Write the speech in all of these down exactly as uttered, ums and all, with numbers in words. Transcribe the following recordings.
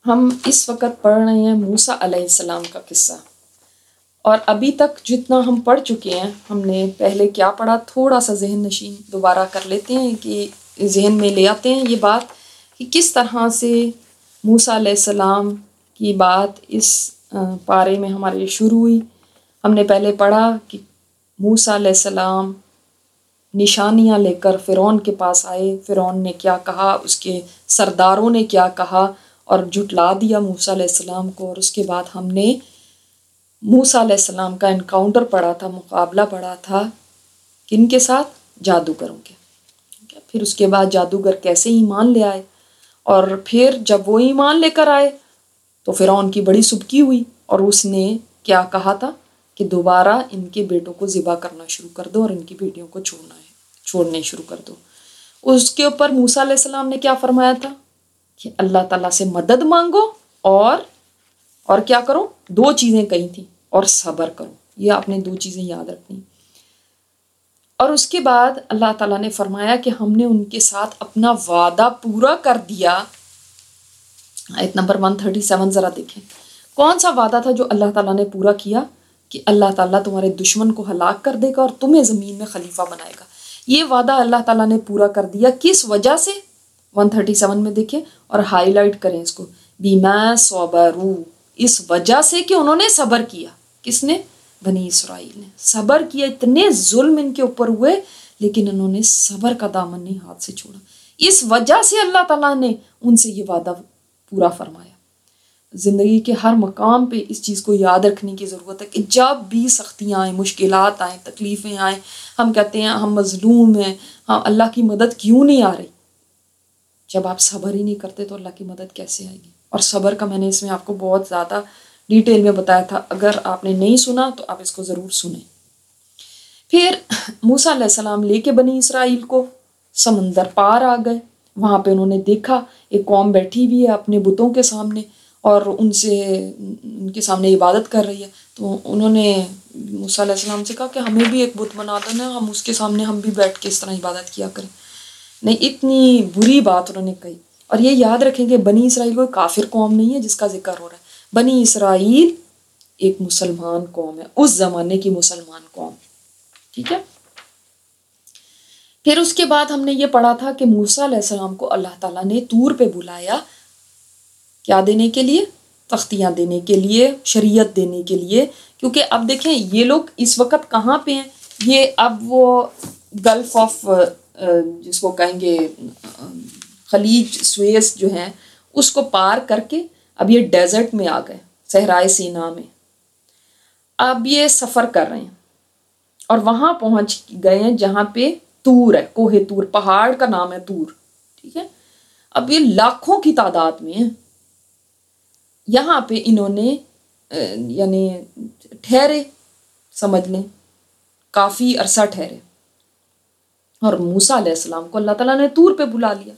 ہم اس وقت پڑھ رہے ہیں موسیٰ علیہ السلام کا قصہ، اور ابھی تک جتنا ہم پڑھ چکے ہیں، ہم نے پہلے کیا پڑھا تھوڑا سا ذہن نشین دوبارہ کر لیتے ہیں کہ ذہن میں لے آتے ہیں یہ بات کہ کس طرح سے موسیٰ علیہ السلام کی بات اس پارے میں ہمارے شروع ہوئی۔ ہم نے پہلے پڑھا کہ موسیٰ علیہ السلام نشانیاں لے کر فرعون کے پاس آئے، فرعون نے کیا کہا، اس کے سرداروں نے کیا کہا اور جھٹلا دیا موسیٰ علیہ السلام کو، اور اس کے بعد ہم نے موسیٰ علیہ السلام کا انکاؤنٹر پڑھا تھا، مقابلہ پڑھا تھا کن کے ساتھ؟ جادوگروں کے۔ پھر اس کے بعد جادوگر کیسے ایمان لے آئے، اور پھر جب وہ ایمان لے کر آئے تو فرعون کی بڑی سبکی ہوئی، اور اس نے کیا کہا تھا کہ دوبارہ ان کے بیٹوں کو ذبح کرنا شروع کر دو اور ان کی بیٹیوں کو چھوڑنا ہے چھوڑنے شروع کر دو۔ اس کے اوپر موسیٰ علیہ السلام نے کیا فرمایا تھا کہ اللہ تعالیٰ سے مدد مانگو اور اور کیا کرو، دو چیزیں کہی تھیں، اور صبر کرو، یہ آپ نے دو چیزیں یاد رکھنی۔ اور اس کے بعد اللہ تعالیٰ نے فرمایا کہ ہم نے ان کے ساتھ اپنا وعدہ پورا کر دیا۔ آیت نمبر ایک سو سینتیس ذرا دیکھیں، کون سا وعدہ تھا جو اللہ تعالیٰ نے پورا کیا؟ کہ اللہ تعالیٰ تمہارے دشمن کو ہلاک کر دے گا اور تمہیں زمین میں خلیفہ بنائے گا۔ یہ وعدہ اللہ تعالیٰ نے پورا کر دیا، کس وجہ سے؟ ایک سو سینتیس میں دیکھیں اور ہائی لائٹ کریں اس کو، بیما صبروا، اس وجہ سے کہ انہوں نے صبر کیا۔ کس نے؟ بنی اسرائیل نے صبر کیا۔ اتنے ظلم ان کے اوپر ہوئے لیکن انہوں نے صبر کا دامن نہیں ہاتھ سے چھوڑا، اس وجہ سے اللہ تعالیٰ نے ان سے یہ وعدہ پورا فرمایا۔ زندگی کے ہر مقام پہ اس چیز کو یاد رکھنے کی ضرورت ہے کہ جب بھی سختیاں آئیں، مشکلات آئیں، تکلیفیں آئیں، ہم کہتے ہیں ہم مظلوم ہیں، ہاں اللہ کی مدد کیوں نہیں آ رہی؟ جب آپ صبر ہی نہیں کرتے تو اللہ کی مدد کیسے آئے گی؟ اور صبر کا میں نے اس میں آپ کو بہت زیادہ ڈیٹیل میں بتایا تھا، اگر آپ نے نہیں سنا تو آپ اس کو ضرور سنیں۔ پھر موسیٰ علیہ السلام لے کے بنی اسرائیل کو سمندر پار آ گئے، وہاں پہ انہوں نے دیکھا ایک قوم بیٹھی ہوئی ہے اپنے بتوں کے سامنے اور ان سے ان کے سامنے عبادت کر رہی ہے، تو انہوں نے موسیٰ علیہ السلام سے کہا کہ ہمیں بھی ایک بت بنا دینا، ہم اس کے سامنے ہم بھی بیٹھ کے اس طرح عبادت کیا کریں۔ نہیں، اتنی بری بات انہوں نے کہی۔ اور یہ یاد رکھیں کہ بنی اسرائیل کوئی کافر قوم نہیں ہے جس کا ذکر ہو رہا ہے، بنی اسرائیل ایک مسلمان قوم ہے، اس زمانے کی مسلمان قوم، ٹھیک ہے۔ پھر اس کے بعد ہم نے یہ پڑھا تھا کہ موسیٰ علیہ السلام کو اللہ تعالیٰ نے طور پہ بلایا، کیا دینے کے لیے؟ تختیاں دینے کے لیے، شریعت دینے کے لیے، کیونکہ اب دیکھیں یہ لوگ اس وقت کہاں پہ ہیں، یہ اب وہ گلف آف جس کو کہیں گے خلیج سویز جو ہیں اس کو پار کر کے اب یہ ڈیزرٹ میں آ گئے، صحرائے سینا میں اب یہ سفر کر رہے ہیں، اور وہاں پہنچ گئے ہیں جہاں پہ طور ہے، کوہ طور، پہاڑ کا نام ہے طور، ٹھیک ہے۔ اب یہ لاکھوں کی تعداد میں ہیں، یہاں پہ انہوں نے یعنی ٹھہرے، سمجھ لیں کافی عرصہ ٹھہرے، اور موسیٰ علیہ السلام کو اللہ تعالیٰ نے طور پہ بلا لیا۔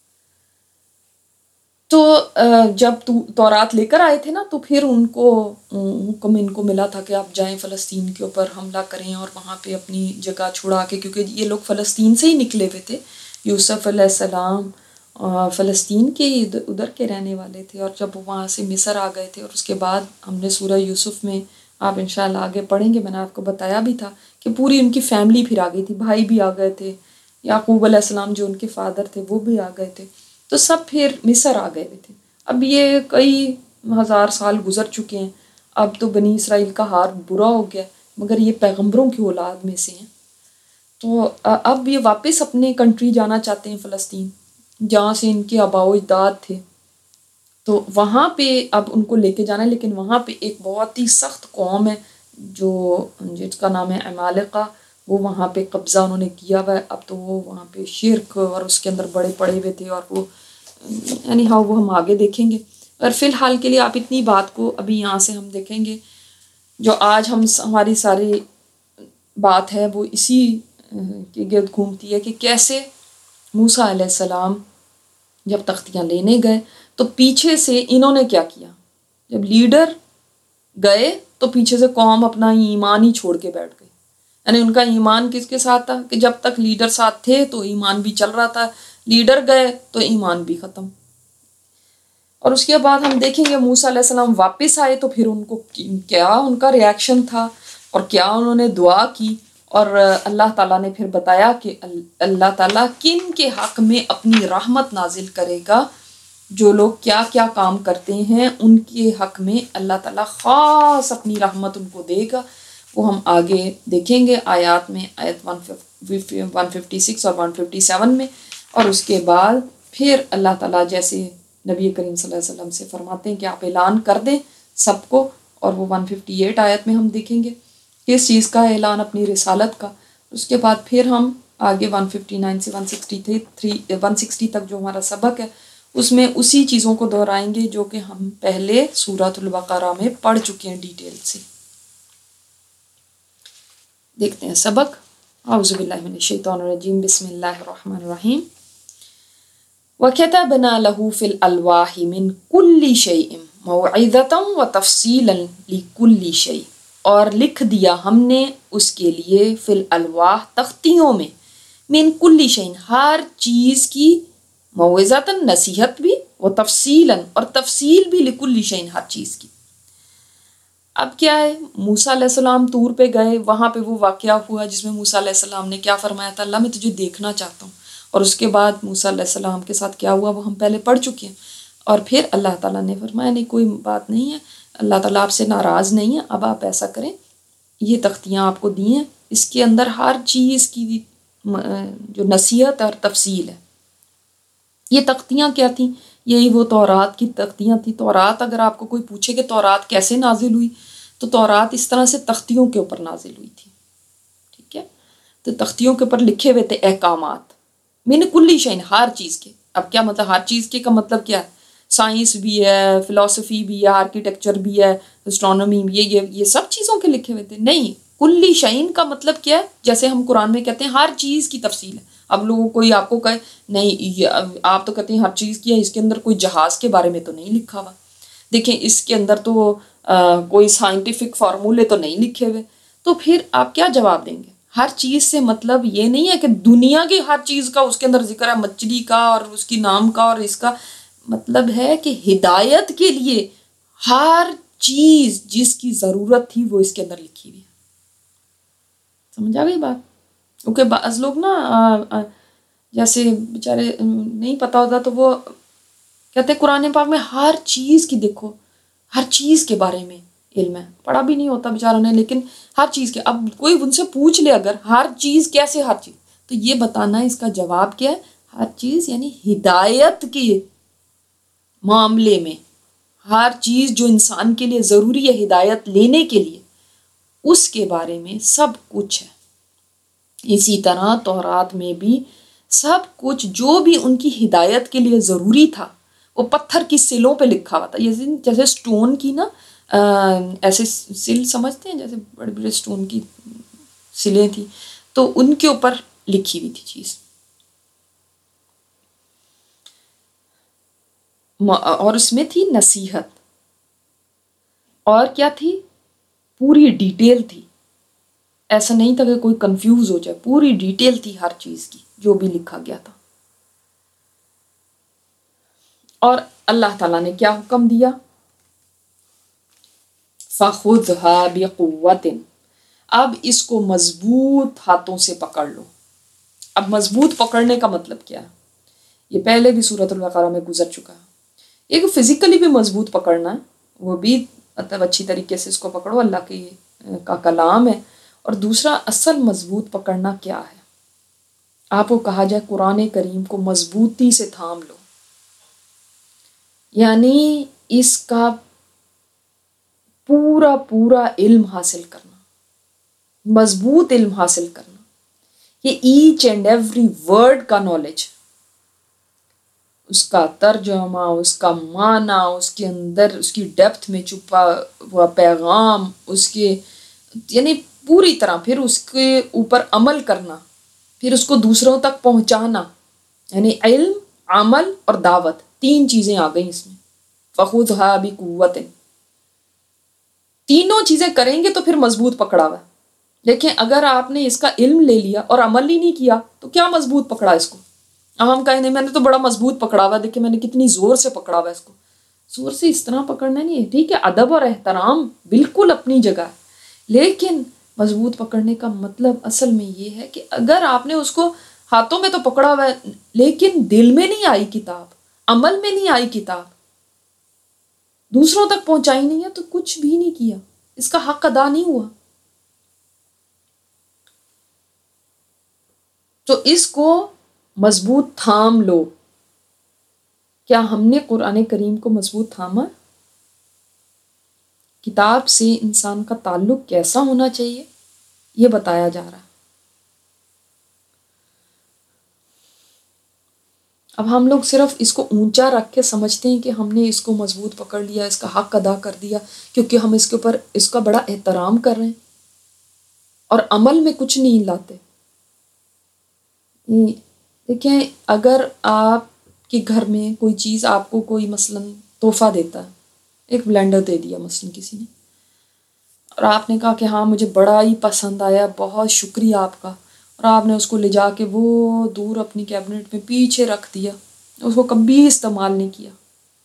تو جب تورات لے کر آئے تھے نا، تو پھر ان کو حکم ان کو ملا تھا کہ آپ جائیں فلسطین کے اوپر حملہ کریں اور وہاں پہ اپنی جگہ چھڑا کے، کیونکہ یہ لوگ فلسطین سے ہی نکلے ہوئے تھے، یوسف علیہ السلام فلسطین کے ادھر کے رہنے والے تھے، اور جب وہ وہاں سے مصر آ گئے تھے، اور اس کے بعد ہم نے سورہ یوسف میں آپ انشاءاللہ آگے پڑھیں گے، میں نے آپ کو بتایا بھی تھا کہ پوری ان کی فیملی پھر آ گئی تھی، بھائی بھی آ گئے تھے، یعقوب علیہ السلام جو ان کے فادر تھے وہ بھی آ گئے تھے، تو سب پھر مصر آ گئے تھے۔ اب یہ کئی ہزار سال گزر چکے ہیں، اب تو بنی اسرائیل کا حال برا ہو گیا، مگر یہ پیغمبروں کی اولاد میں سے ہیں، تو اب یہ واپس اپنے کنٹری جانا چاہتے ہیں، فلسطین جہاں سے ان کے آباء و اجداد تھے، تو وہاں پہ اب ان کو لے کے جانا ہے، لیکن وہاں پہ ایک بہت ہی سخت قوم ہے جو جس کا نام ہے عمالقہ، وہ وہاں پہ قبضہ انہوں نے کیا ہوا ہے۔ اب تو وہ وہاں پہ شرک اور اس کے اندر بڑے پڑے ہوئے تھے، اور وہ یعنی ہاں وہ ہم آگے دیکھیں گے، اور فی الحال کے لیے آپ اتنی بات کو ابھی یہاں سے ہم دیکھیں گے، جو آج ہم ہماری ساری بات ہے وہ اسی کے گرد گھومتی ہے کہ کیسے موسیٰ علیہ السلام جب تختیاں لینے گئے تو پیچھے سے انہوں نے کیا کیا، جب لیڈر گئے تو پیچھے سے قوم اپنا ایمان ہی چھوڑ کے بیٹھ گئی، یعنی ان کا ایمان کس کے ساتھ تھا کہ جب تک لیڈر ساتھ تھے تو ایمان بھی چل رہا تھا، لیڈر گئے تو ایمان بھی ختم۔ اور اس کے بعد ہم دیکھیں گے موسیٰ علیہ السلام واپس آئے تو پھر ان کو کیا ان کا ریاکشن تھا اور کیا انہوں نے دعا کی، اور اللہ تعالیٰ نے پھر بتایا کہ اللہ تعالیٰ کن کے حق میں اپنی رحمت نازل کرے گا، جو لوگ کیا کیا کام کرتے ہیں ان کے حق میں اللہ تعالیٰ خاص اپنی رحمت ان کو دے گا۔ وہ ہم آگے دیکھیں گے آیات میں، آیت ون ففٹی سکس اور ون ففٹی سیون میں، اور اس کے بعد پھر اللہ تعالیٰ جیسے نبی کریم صلی اللہ علیہ وسلم سے فرماتے ہیں کہ آپ اعلان کر دیں سب کو، اور وہ ون ففٹی ایٹ آیت میں ہم دیکھیں گے کس چیز کا اعلان، اپنی رسالت کا۔ اس کے بعد پھر ہم آگے ون ففٹی نائن سے one sixty three one sixty تک جو ہمارا سبق ہے اس میں اسی چیزوں کو دہرائیں گے جو کہ ہم پہلے سورۃ البقرہ میں پڑھ چکے ہیں ڈیٹیل سے۔ دیکھتے ہیں سبق۔ اعوذ باللہ من الشیطان الرجیم، بسم اللہ الرحمن الرحیم۔ وَكَتَبْنَا لَهُ فِي الْأَلْوَاحِ مِنْ كُلِّ شَيْءٍ مَوْعِظَةً وَتَفْصِيلًا لِكُلِّ شَيْءٍ، اور لکھ دیا ہم نے اس کے لیے فی الالواح تختیوں میں، من کل شیء ہر چیز کی، موعظۃً نصیحت بھی، و تفصیلاً اور تفصیل بھی، لکل شیء ہر چیز کی۔ اب کیا ہے، موسیٰ علیہ السلام طور پہ گئے، وہاں پہ وہ واقعہ ہوا جس میں موسیٰ علیہ السلام نے کیا فرمایا تھا، اللہ میں تجھے دیکھنا چاہتا ہوں، اور اس کے بعد موسیٰ علیہ السلام کے ساتھ کیا ہوا وہ ہم پہلے پڑھ چکے ہیں، اور پھر اللہ تعالیٰ نے فرمایا نہیں کوئی بات نہیں ہے، اللہ تعالیٰ آپ سے ناراض نہیں ہے، اب آپ ایسا کریں، یہ تختیاں آپ کو دی ہیں، اس کے اندر ہر چیز کی جو نصیحت اور تفصیل ہے۔ یہ تختیاں کیا تھیں؟ یہی وہ تورات کی تختیاں تھیں۔ تورات اگر آپ کو کوئی پوچھے کہ تورات کیسے نازل ہوئی، تو تورات اس طرح سے تختیوں کے اوپر نازل ہوئی تھی، ٹھیک ہے، تو تختیوں کے اوپر لکھے ہوئے تھے احکامات، من کل شیء ہر چیز کے۔ اب کیا مطلب ہر چیز کے کا مطلب کیا ہے؟ سائنس بھی ہے، فلسفی بھی ہے، آرکیٹیکچر بھی ہے، اسٹرانومی بھی ہے، یہ یہ سب چیزوں کے لکھے ہوئے تھے؟ نہیں، کلی شعین کا مطلب کیا ہے؟ جیسے ہم قرآن میں کہتے ہیں ہر چیز کی تفصیل ہے۔ اب لوگوں کوئی آپ کو کہے نہیں، آپ تو کہتے ہیں ہر چیز کی ہے، اس کے اندر کوئی جہاز کے بارے میں تو نہیں لکھا ہوا، دیکھیں اس کے اندر تو آ, کوئی سائنٹیفک فارمولے تو نہیں لکھے ہوئے، تو پھر آپ کیا جواب دیں گے؟ ہر چیز سے مطلب یہ نہیں ہے کہ دنیا کی ہر چیز کا اس کے اندر ذکر ہے، مچھلی کا اور اس کی نام کا اور اس کا، مطلب ہے کہ ہدایت کے لیے ہر چیز جس کی ضرورت تھی وہ اس کے اندر لکھی ہوئی ہے۔ سمجھ آ گئی بات؟ کیونکہ بعض لوگ نا جیسے بیچارے نہیں پتہ ہوتا تو وہ کہتے ہیں قرآن پاک میں ہر چیز کی، دیکھو ہر چیز کے بارے میں علم ہے، پڑھا بھی نہیں ہوتا بیچاروں نے، لیکن ہر چیز کے، اب کوئی ان سے پوچھ لے اگر ہر چیز کیسے ہر چیز، تو یہ بتانا ہے اس کا جواب کیا ہے، ہر چیز یعنی ہدایت کے معاملے میں ہر چیز جو انسان کے لیے ضروری ہے ہدایت لینے کے لیے، اس کے بارے میں سب کچھ ہے۔ اسی طرح تورات میں بھی سب کچھ جو بھی ان کی ہدایت کے لیے ضروری تھا وہ پتھر کی سلوں پہ لکھا ہوا تھا، جیسے سٹون کی نا ایسے سل سمجھتے ہیں، جیسے بڑے بڑے سٹون کی سلیں تھیں، تو ان کے اوپر لکھی ہوئی تھی چیز، اور اس میں تھی نصیحت، اور کیا تھی؟ پوری ڈیٹیل تھی، ایسا نہیں تھا کہ کوئی کنفیوز ہو جائے، پوری ڈیٹیل تھی ہر چیز کی جو بھی لکھا گیا تھا۔ اور اللہ تعالیٰ نے کیا حکم دیا؟ فَخُذْهَا بِقُوَّةٍ، اب اس کو مضبوط ہاتھوں سے پکڑ لو۔ اب مضبوط پکڑنے کا مطلب کیا ہے؟ یہ پہلے بھی سورۃ البقرہ میں گزر چکا ہے۔ ایک فزیکلی بھی مضبوط پکڑنا ہے، وہ بھی مطلب اچھی طریقے سے اس کو پکڑو، اللہ کی کا کلام ہے، اور دوسرا اصل مضبوط پکڑنا کیا ہے؟ آپ کو کہا جائے قرآن کریم کو مضبوطی سے تھام لو، یعنی اس کا پورا پورا علم حاصل کرنا، مضبوط علم حاصل کرنا، یہ ایچ اینڈ ایوری ورڈ کا نالج، اس کا ترجمہ، اس کا معنی، اس کے اندر اس کی ڈیپتھ میں چھپا ہوا پیغام، اس کے یعنی پوری طرح، پھر اس کے اوپر عمل کرنا، پھر اس کو دوسروں تک پہنچانا، یعنی علم، عمل اور دعوت، تین چیزیں آ گئیں اس میں۔ فَخُذْهَا بِقُوَّةٍ، تینوں چیزیں کریں گے تو پھر مضبوط پکڑا ہوا ہے۔ دیکھیں اگر آپ نے اس کا علم لے لیا اور عمل ہی نہیں کیا تو کیا مضبوط پکڑا اس کو؟ اب ہم کہیں نہیں میں نے تو بڑا مضبوط پکڑا ہوا، دیکھیں میں نے کتنی زور سے پکڑا ہوا اس کو، زور سے اس طرح پکڑنا نہیں ہے. ٹھیک ہے ادب اور احترام بالکل اپنی جگہ ہے، لیکن مضبوط پکڑنے کا مطلب اصل میں یہ ہے کہ اگر آپ نے اس کو ہاتھوں میں تو پکڑا ہوا ہے لیکن دل میں نہیں آئی کتاب، عمل میں نہیں آئی کتاب، دوسروں تک پہنچائی نہیں ہے، تو کچھ بھی نہیں کیا، اس کا حق ادا نہیں ہوا. تو اس کو مضبوط تھام لو. کیا ہم نے قرآن کریم کو مضبوط تھاما؟ کتاب سے انسان کا تعلق کیسا ہونا چاہیے یہ بتایا جا رہا ہے. اب ہم لوگ صرف اس کو اونچا رکھ کے سمجھتے ہیں کہ ہم نے اس کو مضبوط پکڑ لیا، اس کا حق ادا کر دیا کیونکہ ہم اس کے اوپر اس کا بڑا احترام کر رہے ہیں، اور عمل میں کچھ نہیں لاتے. دیکھیں اگر آپ کے گھر میں کوئی چیز آپ کو کوئی مثلاً تحفہ دیتا ہے، ایک بلینڈر دے دیا مثلاً کسی نے، اور آپ نے کہا کہ ہاں مجھے بڑا ہی پسند آیا، بہت شکریہ آپ کا، اور آپ نے اس کو لے جا کے وہ دور اپنی کیبنٹ میں پیچھے رکھ دیا، اس کو کبھی استعمال نہیں کیا.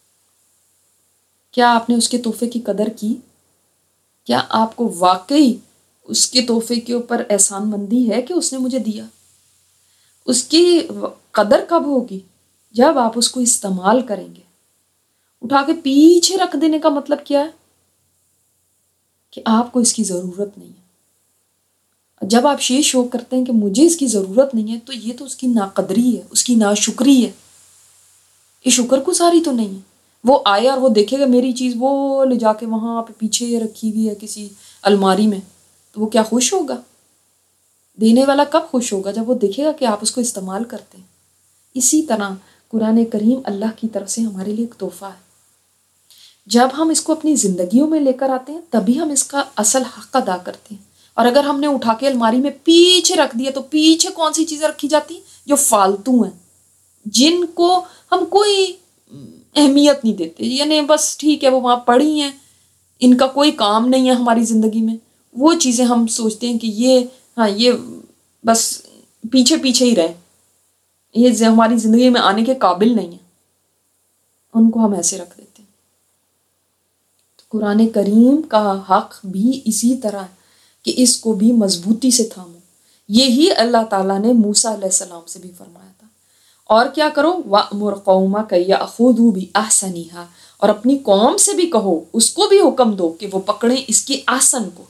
کیا آپ نے اس کے تحفے کی قدر کی؟ کیا آپ کو واقعی اس کے تحفے کے اوپر احسان مندی ہے کہ اس نے مجھے دیا؟ اس کی قدر کب ہوگی؟ جب آپ اس کو استعمال کریں گے. اٹھا کے پیچھے رکھ دینے کا مطلب کیا ہے؟ کہ آپ کو اس کی ضرورت نہیں ہے. جب آپ یہ شو کرتے ہیں کہ مجھے اس کی ضرورت نہیں ہے، تو یہ تو اس کی ناقدری ہے، اس کی ناشکری ہے، یہ شکر گزاری تو نہیں ہے. وہ آئے اور وہ دیکھے گا میری چیز وہ لے جا کے وہاں پہ پیچھے رکھی ہوئی ہے کسی الماری میں، تو وہ کیا خوش ہوگا؟ دینے والا کب خوش ہوگا؟ جب وہ دیکھے گا کہ آپ اس کو استعمال کرتے ہیں. اسی طرح قرآن کریم اللہ کی طرف سے ہمارے لیے ایک تحفہ ہے. جب ہم اس کو اپنی زندگیوں میں لے کر آتے ہیں تبھی ہم اس کا اصل حق ادا کرتے ہیں. اور اگر ہم نے اٹھا کے الماری میں پیچھے رکھ دیا تو پیچھے کون سی چیزیں رکھی جاتی ہیں؟ جو فالتو ہیں، جن کو ہم کوئی اہمیت نہیں دیتے، یعنی بس ٹھیک ہے وہ وہاں پڑی ہیں، ان کا کوئی کام نہیں ہے ہماری زندگی میں. وہ چیزیں ہم سوچتے ہیں کہ یہ ہاں یہ بس پیچھے پیچھے ہی رہے، یہ ہماری زندگی میں آنے کے قابل نہیں ہیں، ان کو ہم ایسے رکھ دیتے ہیں. تو قرآن کریم کا حق بھی اسی طرح ہے کہ اس کو بھی مضبوطی سے تھامو. یہی اللہ تعالیٰ نے موسیٰ علیہ السلام سے بھی فرمایا تھا. اور کیا کرو؟ وَأْمُرْ قَوْمَكَ يَأْخُذُوا بِأَحْسَنِهَا، اور اپنی قوم سے بھی کہو، اس کو بھی حکم دو کہ وہ پکڑیں اس کی آسن کو،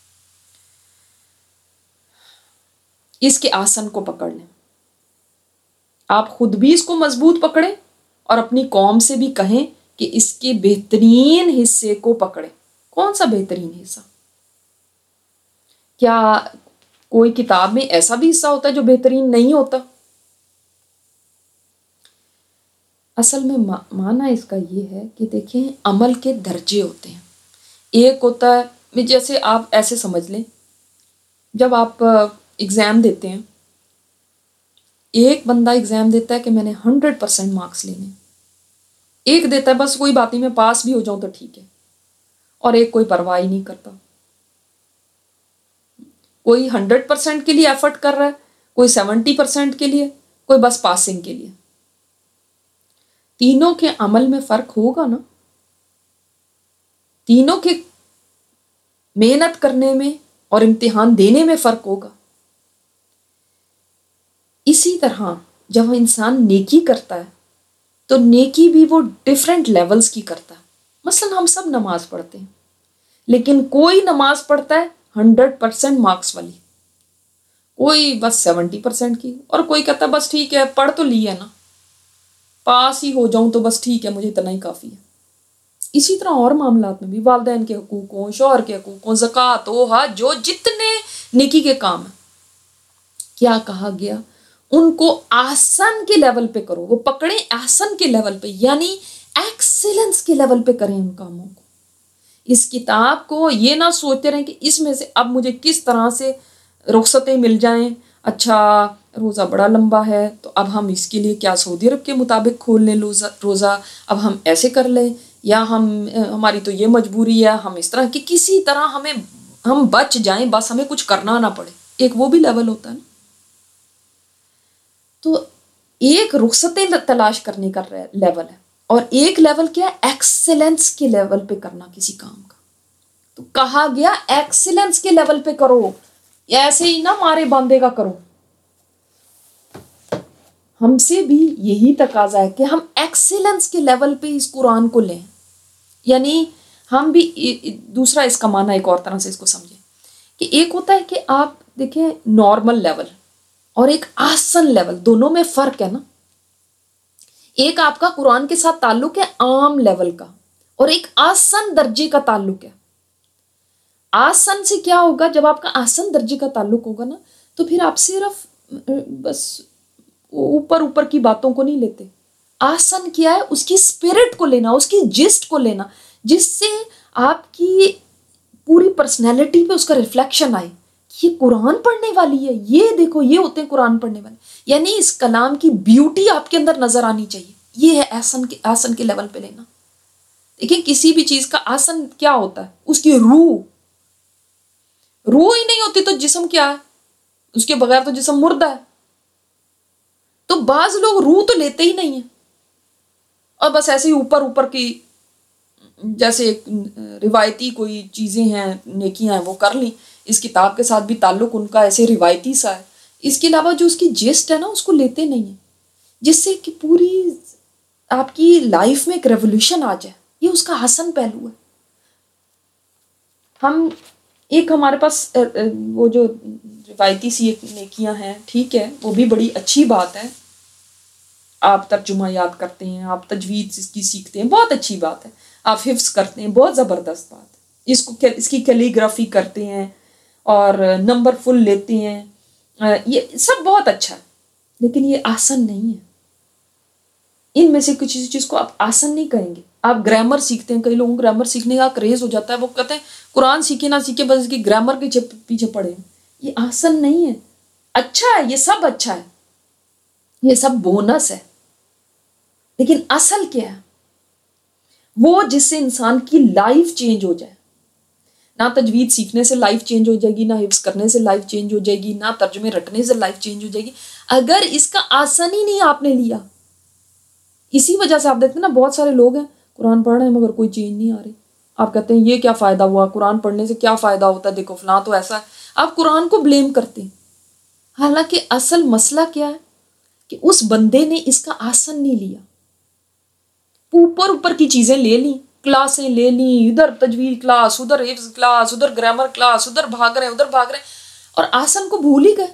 اس کے آسن کو پکڑ لیں. آپ خود بھی اس کو مضبوط پکڑیں اور اپنی قوم سے بھی کہیں کہ اس کے بہترین حصے کو پکڑیں. کون سا بہترین حصہ؟ کیا کوئی کتاب میں ایسا بھی حصہ ہوتا ہے جو بہترین نہیں ہوتا؟ اصل میں معنی اس کا یہ ہے کہ دیکھیں عمل کے درجے ہوتے ہیں. ایک ہوتا ہے جیسے آپ ایسے سمجھ لیں، جب آپ ایگزام دیتے ہیں، ایک بندہ ایگزام دیتا ہے کہ میں نے ہنڈریڈ پرسینٹ مارکس لینے، ایک دیتا ہے بس کوئی بات نہیں میں پاس بھی ہو جاؤں تو ٹھیک ہے، اور ایک کوئی پرواہ ہی نہیں کرتا. کوئی ہنڈریڈ پرسینٹ کے لیے ایفرٹ کر رہا ہے، کوئی سیونٹی پرسینٹ کے لیے، کوئی بس پاسنگ کے لیے. تینوں کے عمل میں فرق ہوگا نا، تینوں کے محنت کرنے میں اور امتحان دینے میں فرق ہوگا. اسی طرح جب انسان نیکی کرتا ہے تو نیکی بھی وہ ڈیفرنٹ لیولز کی کرتا ہے. مثلا ہم سب نماز پڑھتے ہیں، لیکن کوئی نماز پڑھتا ہے ہنڈریڈ پرسینٹ مارکس والی، کوئی بس سیونٹی پرسینٹ کی، اور کوئی کہتا ہے بس ٹھیک ہے پڑھ تو لی ہے نا، پاس ہی ہو جاؤں تو بس ٹھیک ہے مجھے اتنا ہی کافی ہے. اسی طرح اور معاملات میں بھی والدین کے حقوق ہوں، شوہر کے حقوق ہوں، زکوٰۃ ہو، حج جو جتنے نیکی کے کام ہیں، کیا کہا گیا؟ ان کو احسن کے لیول پہ کرو، وہ پکڑیں احسن کے لیول پہ، یعنی ایکسیلنس کے لیول پہ کریں ان کاموں کو. اس کتاب کو یہ نہ سوچتے رہیں کہ اس میں سے اب مجھے کس طرح سے رخصتیں مل جائیں. اچھا روزہ بڑا لمبا ہے تو اب ہم اس کے لیے کیا سعودی عرب کے مطابق کھول لیں روزہ، اب ہم ایسے کر لیں، یا ہم ہماری تو یہ مجبوری ہے ہم اس طرح کہ کسی طرح ہمیں ہم بچ جائیں، بس ہمیں کچھ کرنا نہ پڑے. ایک وہ بھی لیول ہوتا ہے نا. تو ایک رخصتیں تلاش کرنے کا لیول ہے، اور ایک لیول کیا ہے؟ ایکسلنس کے لیول پہ کرنا کسی کام کا. تو کہا گیا ایکسلنس کے لیول پہ کرو، ایسے ہی نہ مارے باندھے کا کرو. ہم سے بھی یہی تقاضا ہے کہ ہم ایکسیلنس کے لیول پہ اس قرآن کو لیں. یعنی ہم بھی دوسرا اس کا معنی ایک اور طرح سے اس کو سمجھیں کہ ایک ہوتا ہے کہ آپ دیکھیں نارمل لیول اور ایک آسن لیول، دونوں میں فرق ہے نا. ایک آپ کا قرآن کے ساتھ تعلق ہے عام لیول کا، اور ایک آسن درجے کا تعلق ہے. آسن سے کیا ہوگا؟ جب آپ کا آسن درجے کا تعلق ہوگا نا تو پھر آپ صرف بس اوپر اوپر کی باتوں کو نہیں لیتے. آسن کیا ہے؟ اس کی اسپرٹ کو لینا، اس کی جسٹ کو لینا، جس سے آپ کی پوری پرسنالٹی پہ اس کا ریفلیکشن آئے. یہ قرآن پڑھنے والی ہے، یہ دیکھو یہ ہوتے ہیں قرآن پڑھنے والے. یعنی اس کلام کی بیوٹی آپ کے اندر نظر آنی چاہیے. یہ ہے آسن کے آسن کے لیول پہ لینا. دیکھیں کسی بھی چیز کا آسن کیا ہوتا ہے؟ اس کی روح روح ہی نہیں ہوتی تو جسم کیا ہے؟ اس کے بغیر تو جسم مردہ ہے. تو بعض لوگ روح تو لیتے ہی نہیں ہیں اور بس ایسے ہی اوپر اوپر کی جیسے روایتی کوئی چیزیں ہیں، نیکیاں ہیں وہ کر لیں. اس کتاب کے ساتھ بھی تعلق ان کا ایسے روایتی سا ہے. اس کے علاوہ جو اس کی جسٹ ہے نا اس کو لیتے نہیں ہیں، جس سے کہ پوری آپ کی لائف میں ایک ریولیوشن آ جائے. یہ اس کا حسن پہلو ہے. ہم ایک ہمارے پاس وہ جو روایتی سی ایک نیکیاں ہیں، ٹھیک ہے، وہ بھی بڑی اچھی بات ہے. آپ ترجمہ یاد کرتے ہیں، آپ تجوید اس کی سیکھتے ہیں، بہت اچھی بات ہے. آپ حفظ کرتے ہیں، بہت زبردست بات ہے. اس کو اس کی کیلیگرافی کرتے ہیں اور نمبر فل لیتے ہیں، یہ سب بہت اچھا ہے. لیکن یہ آسن نہیں ہے. ان میں سے کچھ چیز کو آپ آسن نہیں کہیں گے. آپ گرامر سیکھتے ہیں، کئی لوگوں کو گرامر سیکھنے کا کریز ہو جاتا ہے، وہ کہتے ہیں قرآن سیکھے نہ سیکھے بس اس کی گرامر کے پیچھے پڑے. یہ آسن نہیں ہے. اچھا ہے، یہ سب اچھا ہے، یہ سب بونس ہے، لیکن اصل کیا ہے؟ وہ جس سے انسان کی لائف چینج ہو جائے. نہ تجوید سیکھنے سے لائف چینج ہو جائے گی، نہ حفظ کرنے سے لائف چینج ہو جائے گی، نہ ترجمے رٹنے سے لائف چینج ہو جائے گی اگر اس کا آسن ہی نہیں آپ نے لیا. اسی وجہ سے آپ دیکھتے ہیں نا بہت سارے لوگ ہیں قرآن پڑھ رہے ہیں مگر کوئی چینج نہیں آ رہی. آپ کہتے ہیں یہ کیا فائدہ ہوا، قرآن پڑھنے سے کیا فائدہ ہوتا ہے، دیکھو فلاں تو ایسا ہے. آپ قرآن کو بلیم کرتے ہیں، حالانکہ اصل مسئلہ کیا ہے کہ اس بندے نے اس کا آسن نہیں لیا. اوپر اوپر کی چیزیں لے لیں، کلاسیں لے لیں، ادھر تجوید کلاس، ادھر حفظ کلاس، ادھر گرامر کلاس، ادھر بھاگ رہے ہیں ادھر بھاگ رہے ہیں، اور آسن کو بھول ہی گئے.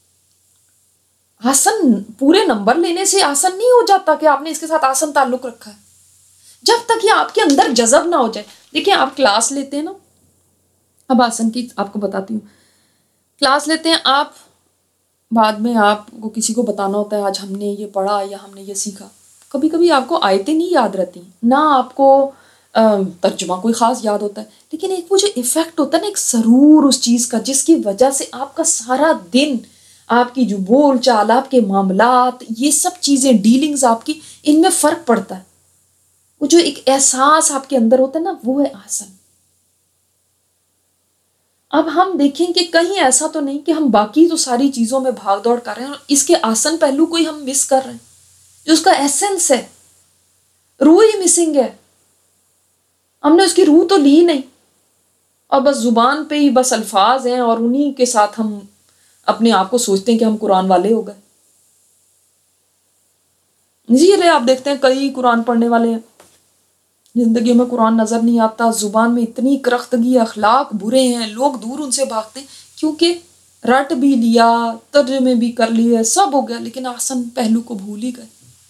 آسن پورے نمبر لینے سے آسن نہیں ہو جاتا کہ آپ نے اس کے ساتھ آسن تعلق رکھا ہے، جب تک یہ آپ کے اندر جذب نہ ہو جائے. دیکھیں آپ کلاس لیتے ہیں نا، اب آسن کی آپ کو بتاتی ہوں. کلاس لیتے ہیں آپ، بعد میں آپ کو کسی کو بتانا ہوتا ہے آج ہم نے یہ پڑھا یا ہم نے یہ سیکھا. کبھی کبھی آپ کو آیتیں نہیں یاد رہتی، نہ آپ کو ترجمہ کوئی خاص یاد ہوتا ہے، لیکن ایک وہ جو ایفیکٹ ہوتا ہے نا، ایک سرور اس چیز کا جس کی وجہ سے آپ کا سارا دن، آپ کی جو بول چال، آپ کے معاملات، یہ سب چیزیں ڈیلنگز آپ کی، ان میں فرق پڑتا ہے. وہ جو ایک احساس آپ کے اندر ہوتا ہے نا، وہ ہے آسن. اب ہم دیکھیں کہ کہیں ایسا تو نہیں کہ ہم باقی تو ساری چیزوں میں بھاگ دوڑ کر رہے ہیں اور اس کے آسن پہلو کو ہی ہم مس کر رہے ہیں، جو اس کا ایسنس ہے، روح ہی مسنگ ہے. ہم نے اس کی روح تو لی نہیں، اور بس زبان پہ ہی بس الفاظ ہیں اور انہی کے ساتھ ہم اپنے آپ کو سوچتے ہیں کہ ہم قرآن والے ہو گئے. جی لے آپ دیکھتے ہیں کئی قرآن پڑھنے والے ہیں، زندگی میں قرآن نظر نہیں آتا، زبان میں اتنی کرختگی، اخلاق برے ہیں، لوگ دور ان سے بھاگتے ہیں کیونکہ رٹ بھی لیا، ترجمے بھی کر لیے، سب ہو گیا، لیکن آسن پہلو کو بھول ہی گئے.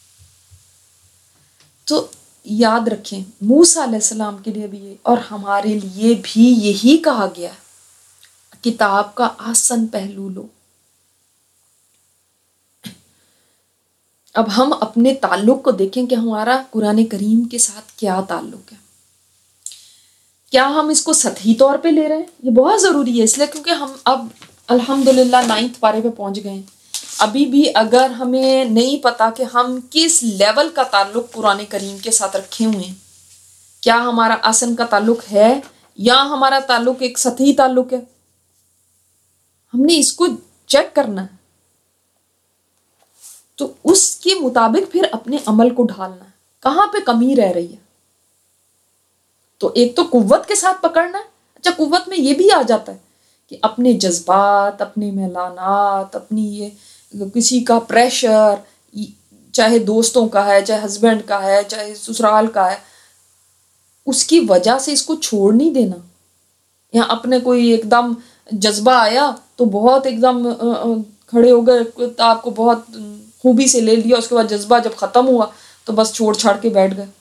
تو یاد رکھیں موسیٰ علیہ السلام کے لیے بھی یہ اور ہمارے لیے بھی یہی کہا گیا ہے، کتاب کا آسن پہلو لو. اب ہم اپنے تعلق کو دیکھیں کہ ہمارا قرآن کریم کے ساتھ کیا تعلق ہے. کیا ہم اس کو سطحی طور پہ لے رہے ہیں؟ یہ بہت ضروری ہے، اس لیے کیونکہ ہم اب الحمدللہ نائنتھ پارے پہ پہنچ گئے ہیں. ابھی بھی اگر ہمیں نہیں پتا کہ ہم کس لیول کا تعلق قرآن کریم کے ساتھ رکھے ہوئے ہیں، کیا ہمارا آسن کا تعلق ہے یا ہمارا تعلق ایک سطحی تعلق ہے، ہم نے اس کو چیک کرنا ہے. تو اس کے مطابق پھر اپنے عمل کو ڈھالنا ہے. کہاں پہ کمی رہ رہی ہے. تو ایک تو قوت کے ساتھ پکڑنا ہے. اچھا قوت میں یہ بھی آ جاتا ہے کہ اپنے جذبات، اپنے میلانات، اپنی یہ کسی کا پریشر، چاہے دوستوں کا ہے، چاہے ہسبینڈ کا ہے، چاہے سسرال کا ہے، اس کی وجہ سے اس کو چھوڑ نہیں دینا. یا اپنے کوئی ایک دم جذبہ آیا تو بہت ایک دم کھڑے ہو گئے، آپ کو بہت خوبی سے لے لیا، اس کے بعد جذبہ جب ختم ہوا تو بس چھوڑ چھاڑ کے بیٹھ گئے.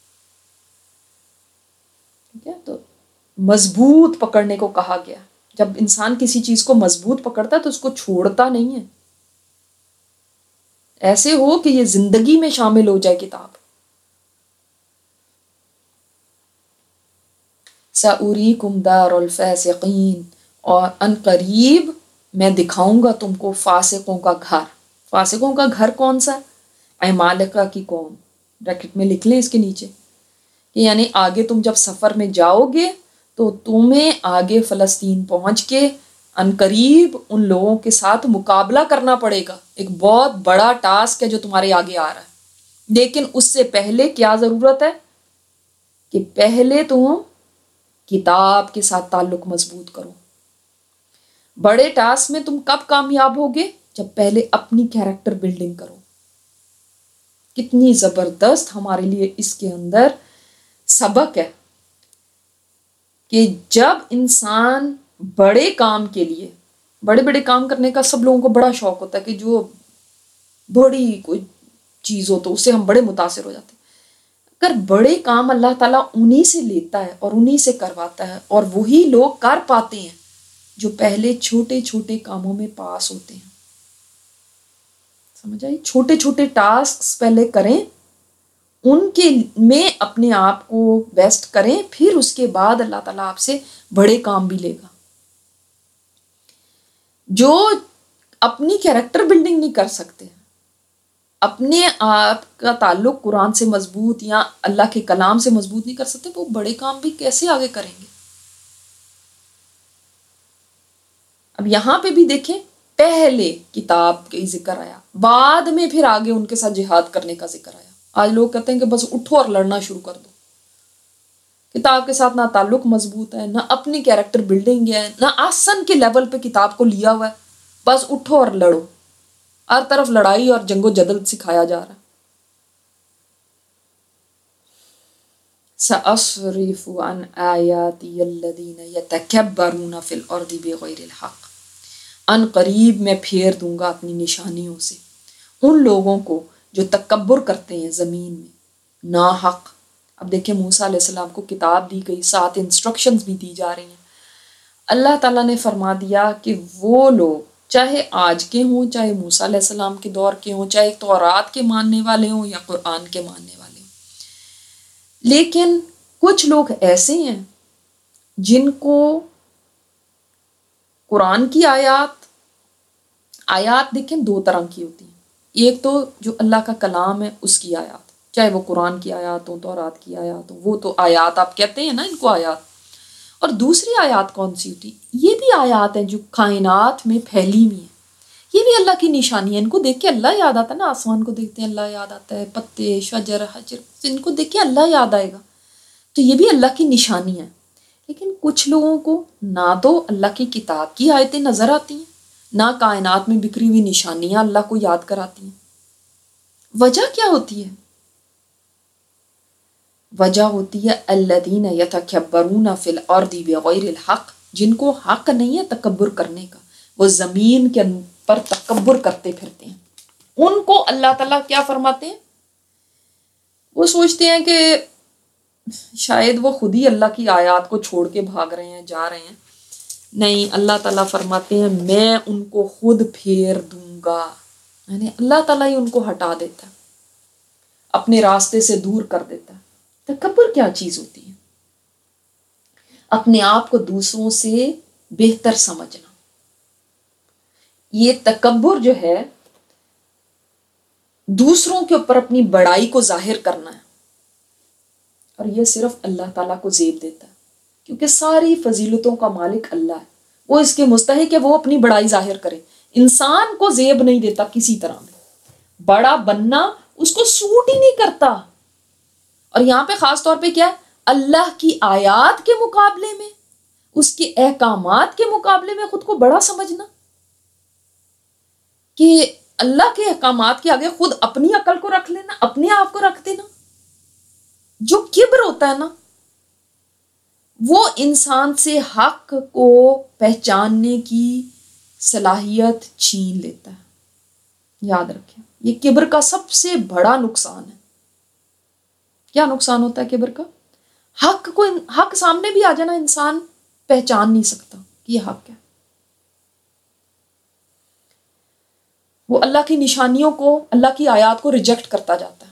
ٹھیک ہے، تو مضبوط پکڑنے کو کہا گیا. جب انسان کسی چیز کو مضبوط پکڑتا ہے تو اس کو چھوڑتا نہیں ہے. ایسے ہو کہ یہ زندگی میں شامل ہو جائے کتاب. سَأُرِيكُمْ دَارَ الْفَاسِقِينَ، اور ان قریب میں دکھاؤں گا تم کو فاسقوں کا گھر. فاسقوں کا گھر کون سا؟ عمالقہ کی قوم. بریکٹ میں لکھ لیں اس کے نیچے کہ یعنی آگے تم جب سفر میں جاؤ گے تو تمہیں آگے فلسطین پہنچ کے ان قریب ان لوگوں کے ساتھ مقابلہ کرنا پڑے گا. ایک بہت بڑا ٹاسک ہے جو تمہارے آگے آ رہا ہے. لیکن اس سے پہلے کیا ضرورت ہے کہ پہلے تم کتاب کے ساتھ تعلق مضبوط کرو. بڑے ٹاسک میں تم کب کامیاب ہوگے؟ جب پہلے اپنی کیریکٹر بلڈنگ کرو. کتنی زبردست ہمارے لیے اس کے اندر سبق ہے کہ جب انسان بڑے کام کے لیے، بڑے بڑے کام کرنے کا سب لوگوں کو بڑا شوق ہوتا ہے کہ جو بڑی کوئی چیز ہو تو اس سے ہم بڑے متاثر ہو جاتے ہیں. اگر بڑے کام اللہ تعالیٰ انہی سے لیتا ہے اور انہی سے کرواتا ہے، اور وہی لوگ کر پاتے ہیں جو پہلے چھوٹے چھوٹے کاموں میں پاس ہوتے ہیں. سمجھ آئی؟ چھوٹے چھوٹے ٹاسک پہلے کریں، ان کے میں اپنے آپ کو بیسٹ کریں، پھر اس کے بعد اللہ تعالیٰ آپ سے بڑے کام بھی لے گا. جو اپنی کیریکٹر بلڈنگ نہیں کر سکتے، اپنے آپ کا تعلق قرآن سے مضبوط یا اللہ کے کلام سے مضبوط نہیں کر سکتے، وہ بڑے کام بھی کیسے آگے کریں گے؟ اب یہاں پہ بھی دیکھیں، پہلے کتاب کا ذکر آیا، بعد میں پھر آگے ان کے ساتھ جہاد کرنے کا ذکر آیا. آج لوگ کہتے ہیں کہ بس اٹھو اور لڑنا شروع کر دو. کتاب کے ساتھ نہ تعلق مضبوط ہے، نہ اپنی کیریکٹر بلڈنگ ہے، نہ آسن کے لیول پہ کتاب کو لیا ہوا ہے. بس اٹھو اور لڑو. ہر طرف لڑائی اور جنگ و جدل سکھایا جا رہا ہے. سَأَصْرِفُ عَنْ آيَاتِيَ الَّذِينَ يَتَكَبَّرُونَ فِي الْأَرْضِ بِغَيْرِ الْحَقِّ، ان قریب میں پھیر دوں گا اپنی نشانیوں سے ان لوگوں کو جو تکبر کرتے ہیں زمین میں نا حق. اب دیکھیں موسیٰ علیہ السلام کو کتاب دی گئی، ساتھ انسٹرکشنز بھی دی جا رہی ہیں. اللہ تعالیٰ نے فرما دیا کہ وہ لوگ چاہے آج کے ہوں، چاہے موسیٰ علیہ السلام کے دور کے ہوں، چاہے تورات کے ماننے والے ہوں یا قرآن کے ماننے والے ہوں، لیکن کچھ لوگ ایسے ہیں جن کو قرآن کی آیات آیات دیکھیں دو طرح کی ہوتی ہیں. ایک تو جو اللہ کا کلام ہے اس کی آیات، چاہے وہ قرآن کی آیات ہوں، تورات کی آیات ہوں، وہ تو آیات آپ کہتے ہیں نا ان کو آیات. اور دوسری آیات کون سی ہوتی؟ یہ بھی آیات ہیں جو کائنات میں پھیلی ہوئی ہیں. یہ بھی اللہ کی نشانی ہے. ان کو دیکھ کے اللہ یاد آتا ہے نا. آسمان کو دیکھتے ہیں اللہ یاد آتا ہے، پتے، شجر، حجر، ان کو دیکھ کے اللہ یاد آئے گا. تو یہ بھی اللہ کی نشانی ہے. لیکن کچھ لوگوں کو نہ تو اللہ کی کتاب کی آیتیں نظر آتی ہیں، نہ کائنات میں بکھری ہوئی نشانیاں اللہ کو یاد کراتی ہیں. وجہ کیا ہوتی ہے؟ وجہ ہوتی ہے الذین یتکبرون فی الارض بغیر الحق، جن کو حق نہیں ہے تکبر کرنے کا، وہ زمین کے پر تکبر کرتے پھرتے ہیں. ان کو اللہ تعالیٰ کیا فرماتے ہیں؟ وہ سوچتے ہیں کہ شاید وہ خود ہی اللہ کی آیات کو چھوڑ کے بھاگ رہے ہیں، جا رہے ہیں. نہیں، اللہ تعالیٰ فرماتے ہیں میں ان کو خود پھیر دوں گا. یعنی اللہ تعالیٰ ہی ان کو ہٹا دیتا ہے، اپنے راستے سے دور کر دیتا ہے. تکبر کیا چیز ہوتی ہے؟ اپنے آپ کو دوسروں سے بہتر سمجھنا. یہ تکبر جو ہے دوسروں کے اوپر اپنی بڑائی کو ظاہر کرنا ہے، اور یہ صرف اللہ تعالیٰ کو زیب دیتا ہے، کیونکہ ساری فضیلتوں کا مالک اللہ ہے. وہ اس کے مستحق ہے وہ اپنی بڑائی ظاہر کرے. انسان کو زیب نہیں دیتا کسی طرح میں. بڑا بننا اس کو سوٹ ہی نہیں کرتا. اور یہاں پہ خاص طور پہ کیا ہے؟ اللہ کی آیات کے مقابلے میں، اس کے احکامات کے مقابلے میں خود کو بڑا سمجھنا، کہ اللہ کے احکامات کے آگے خود اپنی عقل کو رکھ لینا، اپنے آپ کو رکھ دینا۔ جو کبر ہوتا ہے نا، وہ انسان سے حق کو پہچاننے کی صلاحیت چھین لیتا ہے۔ یاد رکھیں، یہ کبر کا سب سے بڑا نقصان ہے۔ کیا نقصان ہوتا ہے کبر کا؟ حق کو، حق سامنے بھی آ جانا، انسان پہچان نہیں سکتا کہ یہ حق ہے۔ وہ اللہ کی نشانیوں کو، اللہ کی آیات کو ریجیکٹ کرتا جاتا ہے،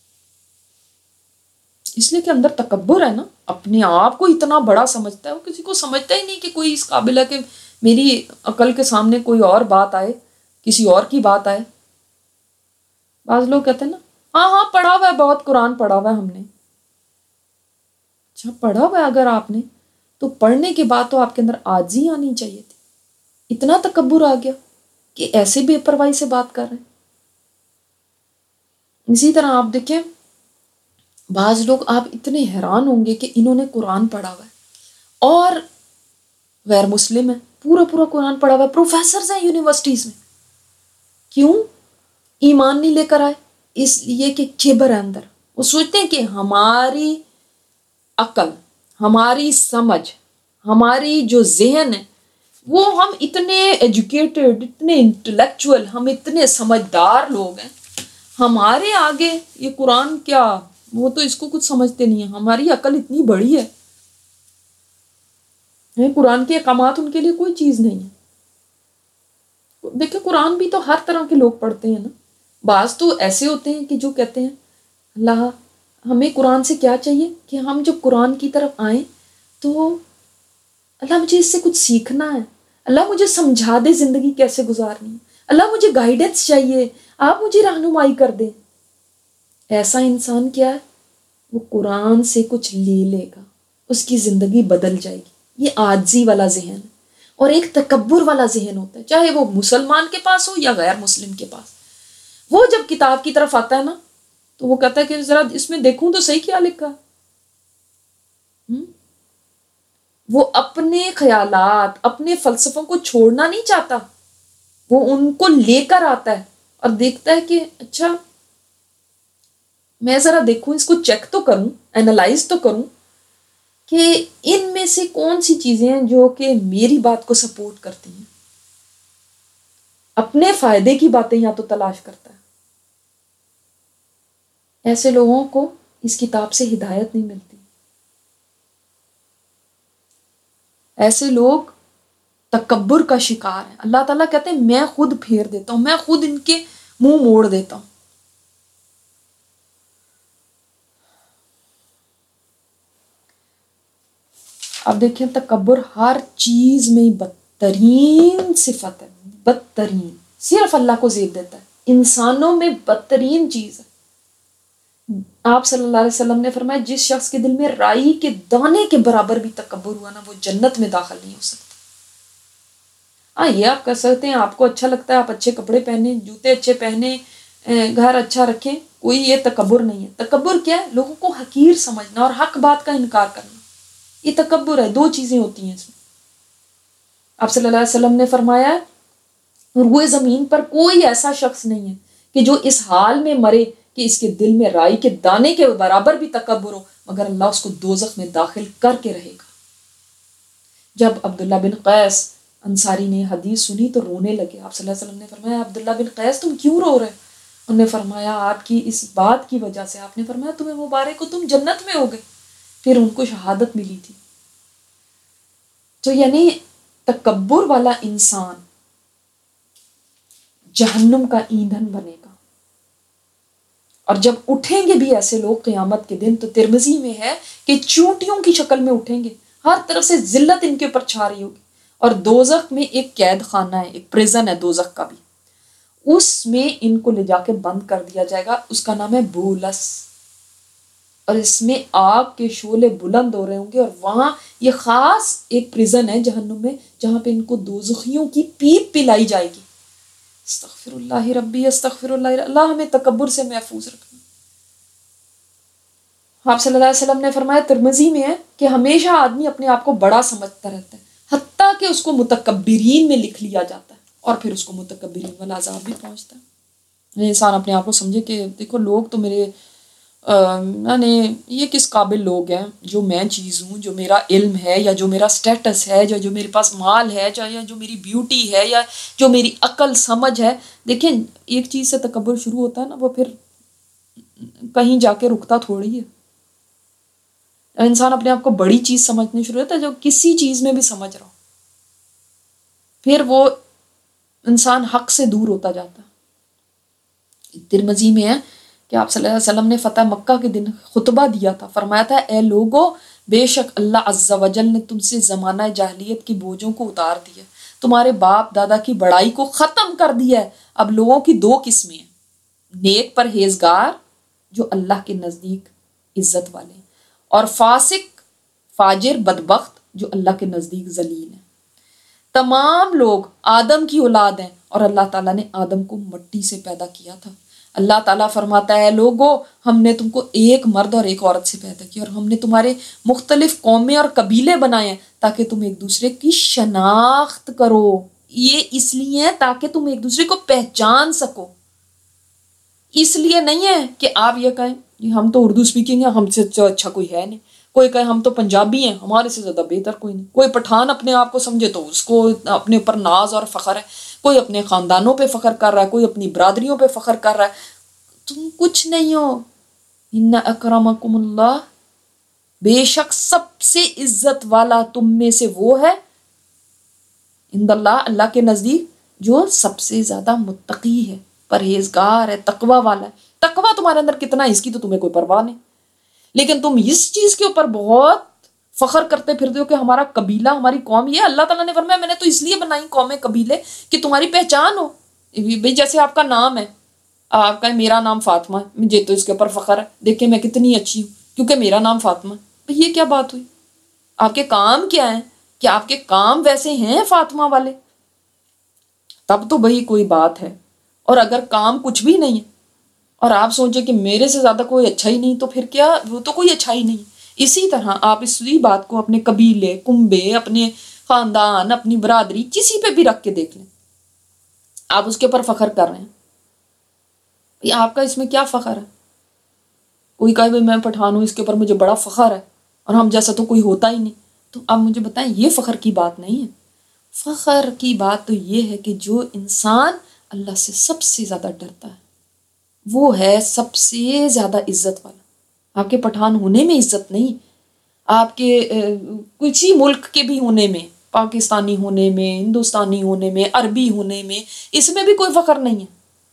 اس لیے کہ اندر تکبر ہے نا، اپنے آپ کو اتنا بڑا سمجھتا ہے، وہ کسی کو سمجھتا ہی نہیں کہ کوئی اس قابل ہے کہ میری عقل کے سامنے کوئی اور بات آئے، کسی اور کی بات آئے۔ بعض لوگ کہتے ہیں نا، ہاں ہاں پڑھا ہوا ہے، بہت قرآن پڑھا ہوا ہے ہم نے۔ اچھا، پڑھا ہوا ہے اگر آپ نے، تو پڑھنے کے بعد تو آپ کے اندر عاجزی آنی چاہیے تھی۔ اتنا تکبر آ گیا کہ ایسے بے پرواہی سے بات کر رہے ہیں۔ اسی طرح آپ دیکھیں، بعض لوگ، آپ اتنے حیران ہوں گے کہ انہوں نے قرآن پڑھا ہوا ہے اور غیر مسلم ہے، پورا پورا قرآن پڑھا ہوا ہے، پروفیسرز ہیں یونیورسٹیز میں، کیوں ایمان نہیں لے کر آئے؟ اس لیے کہ کبر ہے اندر۔ وہ سوچتے ہیں کہ ہماری عقل، ہماری سمجھ، ہماری جو ذہن ہے، وہ ہم اتنے ایجوکیٹڈ، اتنے انٹلیکچوئل، ہم اتنے سمجھدار لوگ ہیں، ہمارے آگے یہ قرآن کیا، وہ تو اس کو کچھ سمجھتے نہیں ہیں، ہماری عقل اتنی بڑی ہے، قرآن کے احکامات ان کے لیے کوئی چیز نہیں ہے۔ دیکھیں، قرآن بھی تو ہر طرح کے لوگ پڑھتے ہیں نا۔ بعض تو ایسے ہوتے ہیں کہ جو کہتے ہیں اللہ ہمیں قرآن سے کیا چاہیے کہ ہم جب قرآن کی طرف آئیں تو اللہ مجھے اس سے کچھ سیکھنا ہے، اللہ مجھے سمجھا دے زندگی کیسے گزارنی ہے، اللہ مجھے گائیڈنس چاہیے، آپ مجھے رہنمائی کر دیں۔ ایسا انسان کیا ہے؟ وہ قرآن سے کچھ لے لے گا، اس کی زندگی بدل جائے گی۔ یہ عاجزی والا ذہن ہے، اور ایک تکبر والا ذہن ہوتا ہے، چاہے وہ مسلمان کے پاس ہو یا غیر مسلم کے پاس۔ وہ جب کتاب کی طرف آتا ہے نا، تو وہ کہتا ہے کہ ذرا اس میں دیکھوں تو صحیح کیا لکھا۔ وہ اپنے خیالات، اپنے فلسفوں کو چھوڑنا نہیں چاہتا، وہ ان کو لے کر آتا ہے اور دیکھتا ہے کہ اچھا میں ذرا دیکھوں، اس کو چیک تو کروں، اینالائز تو کروں کہ ان میں سے کون سی چیزیں ہیں جو کہ میری بات کو سپورٹ کرتی ہیں۔ اپنے فائدے کی باتیں یا تو تلاش کرتا ہے۔ ایسے لوگوں کو اس کتاب سے ہدایت نہیں ملتی۔ ایسے لوگ تکبر کا شکار ہیں۔ اللہ تعالیٰ کہتے ہیں میں خود پھیر دیتا ہوں، میں خود ان کے منہ موڑ دیتا ہوں۔ اب دیکھیں، تکبر ہر چیز میں بدترین صفت ہے، بدترین، صرف اللہ کو زیب دیتا ہے، انسانوں میں بدترین چیز ہے۔ آپ صلی اللہ علیہ وسلم نے فرمایا جس شخص کے دل میں رائی کے دانے کے برابر بھی تکبر ہوا نا، وہ جنت میں داخل نہیں ہو سکتا۔ ہاں، یہ آپ کر سکتے ہیں، آپ کو اچھا لگتا ہے آپ اچھے کپڑے پہنے، جوتے اچھے پہنے، گھر اچھا رکھیں، کوئی یہ تکبر نہیں ہے۔ تکبر کیا ہے؟ لوگوں کو حقیر سمجھنا اور حق بات کا انکار کرنا، یہ تکبر ہے۔ دو چیزیں ہوتی ہیں اس میں۔ آپ صلی اللہ علیہ وسلم نے فرمایا روئے زمین پر کوئی ایسا شخص نہیں ہے کہ جو اس حال میں مرے کہ اس کے دل میں رائی کے دانے کے برابر بھی تکبر ہو، مگر اللہ اس کو دوزخ میں داخل کر کے رہے گا۔ جب عبداللہ بن قیس انصاری نے حدیث سنی تو رونے لگے۔ آپ صلی اللہ علیہ وسلم نے فرمایا عبداللہ بن قیس تم کیوں رو رہے؟ انہوں نے فرمایا آپ کی اس بات کی وجہ سے، آپ نے فرمایا تمہیں مبارک ہو تم جنت میں ہو گئے۔ پھر ان کو شہادت ملی تھی۔ تو یعنی تکبر والا انسان جہنم کا ایندھن بنے گا۔ اور جب اٹھیں گے بھی ایسے لوگ قیامت کے دن، تو ترمذی میں ہے کہ چونٹیوں کی شکل میں اٹھیں گے، ہر طرف سے ذلت ان کے اوپر چھا رہی ہوگی۔ اور دوزخ میں ایک قید خانہ ہے، ایک پریزن ہے دوزخ کا بھی، اس میں ان کو لے جا کے بند کر دیا جائے گا، اس کا نام ہے بولس، اور اس میں آگ کے شعلے بلند ہو رہے ہوں گے، اور وہاں یہ خاص ایک پریزن ہے جہنم میں جہاں پہ ان کو دوزخیوں کی پیپ پلائی جائے گی۔ استغفر اللہ ربی استغفر اللہ، اللہ ہمیں تکبر سے محفوظ رکھنا۔ آپ صلی اللہ علیہ وسلم نے فرمایا، ترمذی میں ہے، کہ ہمیشہ آدمی اپنے آپ کو بڑا سمجھتا رہتا ہے حتیٰ کہ اس کو متکبرین میں لکھ لیا جاتا ہے اور پھر اس کو متکبرین والا عذاب بھی پہنچتا ہے۔ انسان اپنے آپ کو سمجھے کہ دیکھو لوگ تو میرے یعنی یہ کس قابل لوگ ہیں، جو میں چیز ہوں، جو میرا علم ہے یا جو میرا سٹیٹس ہے، یا جو میرے پاس مال ہے، یا جو میری بیوٹی ہے، یا جو میری عقل سمجھ ہے۔ دیکھیں ایک چیز سے تکبر شروع ہوتا ہے نا، وہ پھر کہیں جا کے رکتا تھوڑی ہے۔ انسان اپنے آپ کو بڑی چیز سمجھنے شروع ہوتا ہے، جو کسی چیز میں بھی سمجھ رہا ہو، پھر وہ انسان حق سے دور ہوتا جاتا ہے۔ ترمذی میں ہے کہ آپ صلی اللہ علیہ وسلم نے فتح مکہ کے دن خطبہ دیا تھا، فرمایا تھا، اے لوگو، بے شک اللہ عز و جل نے تم سے زمانہ جاہلیت کی بوجھوں کو اتار دیا، تمہارے باپ دادا کی بڑائی کو ختم کر دیا ہے۔ اب لوگوں کی دو قسمیں ہیں، نیک پرہیزگار جو اللہ کے نزدیک عزت والے ہیں، اور فاسق فاجر بدبخت جو اللہ کے نزدیک ذلیل ہیں۔ تمام لوگ آدم کی اولاد ہیں اور اللہ تعالیٰ نے آدم کو مٹی سے پیدا کیا تھا۔ اللہ تعالیٰ فرماتا ہے، لوگو، ہم نے تم کو ایک مرد اور ایک عورت سے پیدا کیا، اور ہم نے تمہارے مختلف قومیں اور قبیلے بنائے ہیں تاکہ تم ایک دوسرے کی شناخت کرو۔ یہ اس لیے ہے تاکہ تم ایک دوسرے کو پہچان سکو، اس لیے نہیں ہے کہ آپ یہ کہیں ہم تو اردو اسپیکنگ ہے، ہم سے اچھا کوئی ہے نہیں، کوئی کہے ہم تو پنجابی ہیں، ہمارے سے زیادہ بہتر کوئی نہیں، کوئی پٹھان اپنے آپ کو سمجھے تو اس کو اپنے اوپر ناز اور فخر ہے، کوئی اپنے خاندانوں پہ فخر کر رہا ہے، کوئی اپنی برادریوں پہ فخر کر رہا ہے۔ تم کچھ نہیں ہو، ان اکرمکم اللہ، بے شک سب سے عزت والا تم میں سے وہ ہے، عند اللہ، اللہ کے نزدیک، جو سب سے زیادہ متقی ہے، پرہیزگار ہے، تقوی والا ہے۔ تقوی تمہارے اندر کتنا ہے اس کی تو تمہیں کوئی پرواہ نہیں، لیکن تم اس چیز کے اوپر بہت فخر کرتے پھرتے ہو کہ ہمارا قبیلہ، ہماری قوم، یہ اللہ تعالیٰ نے فرمایا میں نے تو اس لیے بنائی قومیں قبیلے کہ تمہاری پہچان ہو۔ بھئی جیسے آپ کا نام ہے، آپ کا میرا نام فاطمہ ہے، مجھے تو اس کے اوپر فخر ہے، دیکھیں میں کتنی اچھی ہوں کیونکہ میرا نام فاطمہ ہے۔ بھئی یہ کیا بات ہوئی؟ آپ کے کام کیا ہیں؟ کہ آپ کے کام ویسے ہیں فاطمہ والے، تب تو بھئی کوئی بات ہے۔ اور اگر کام کچھ بھی نہیں ہے اور آپ سوچیں کہ میرے سے زیادہ کوئی اچھا ہی نہیں، تو پھر کیا، وہ تو کوئی اچھا ہی نہیں۔ اسی طرح آپ اسی بات کو اپنے قبیلے، کنبے، اپنے خاندان، اپنی برادری، کسی پہ بھی رکھ کے دیکھ لیں، آپ اس کے اوپر فخر کر رہے ہیں، آپ کا اس میں کیا فخر ہے؟ کوئی کہے بھائی میں پٹھان ہوں، اس کے اوپر مجھے بڑا فخر ہے اور ہم جیسا تو کوئی ہوتا ہی نہیں، تو آپ مجھے بتائیں یہ فخر کی بات نہیں ہے۔ فخر کی بات تو یہ ہے کہ جو انسان اللہ سے سب سے زیادہ ڈرتا ہے وہ ہے سب سے زیادہ عزت والا۔ آپ کے پٹھان ہونے میں عزت نہیں، آپ کے کسی ملک کے بھی ہونے میں، پاکستانی ہونے میں، ہندوستانی ہونے میں، عربی ہونے میں، اس میں بھی کوئی فخر نہیں ہے،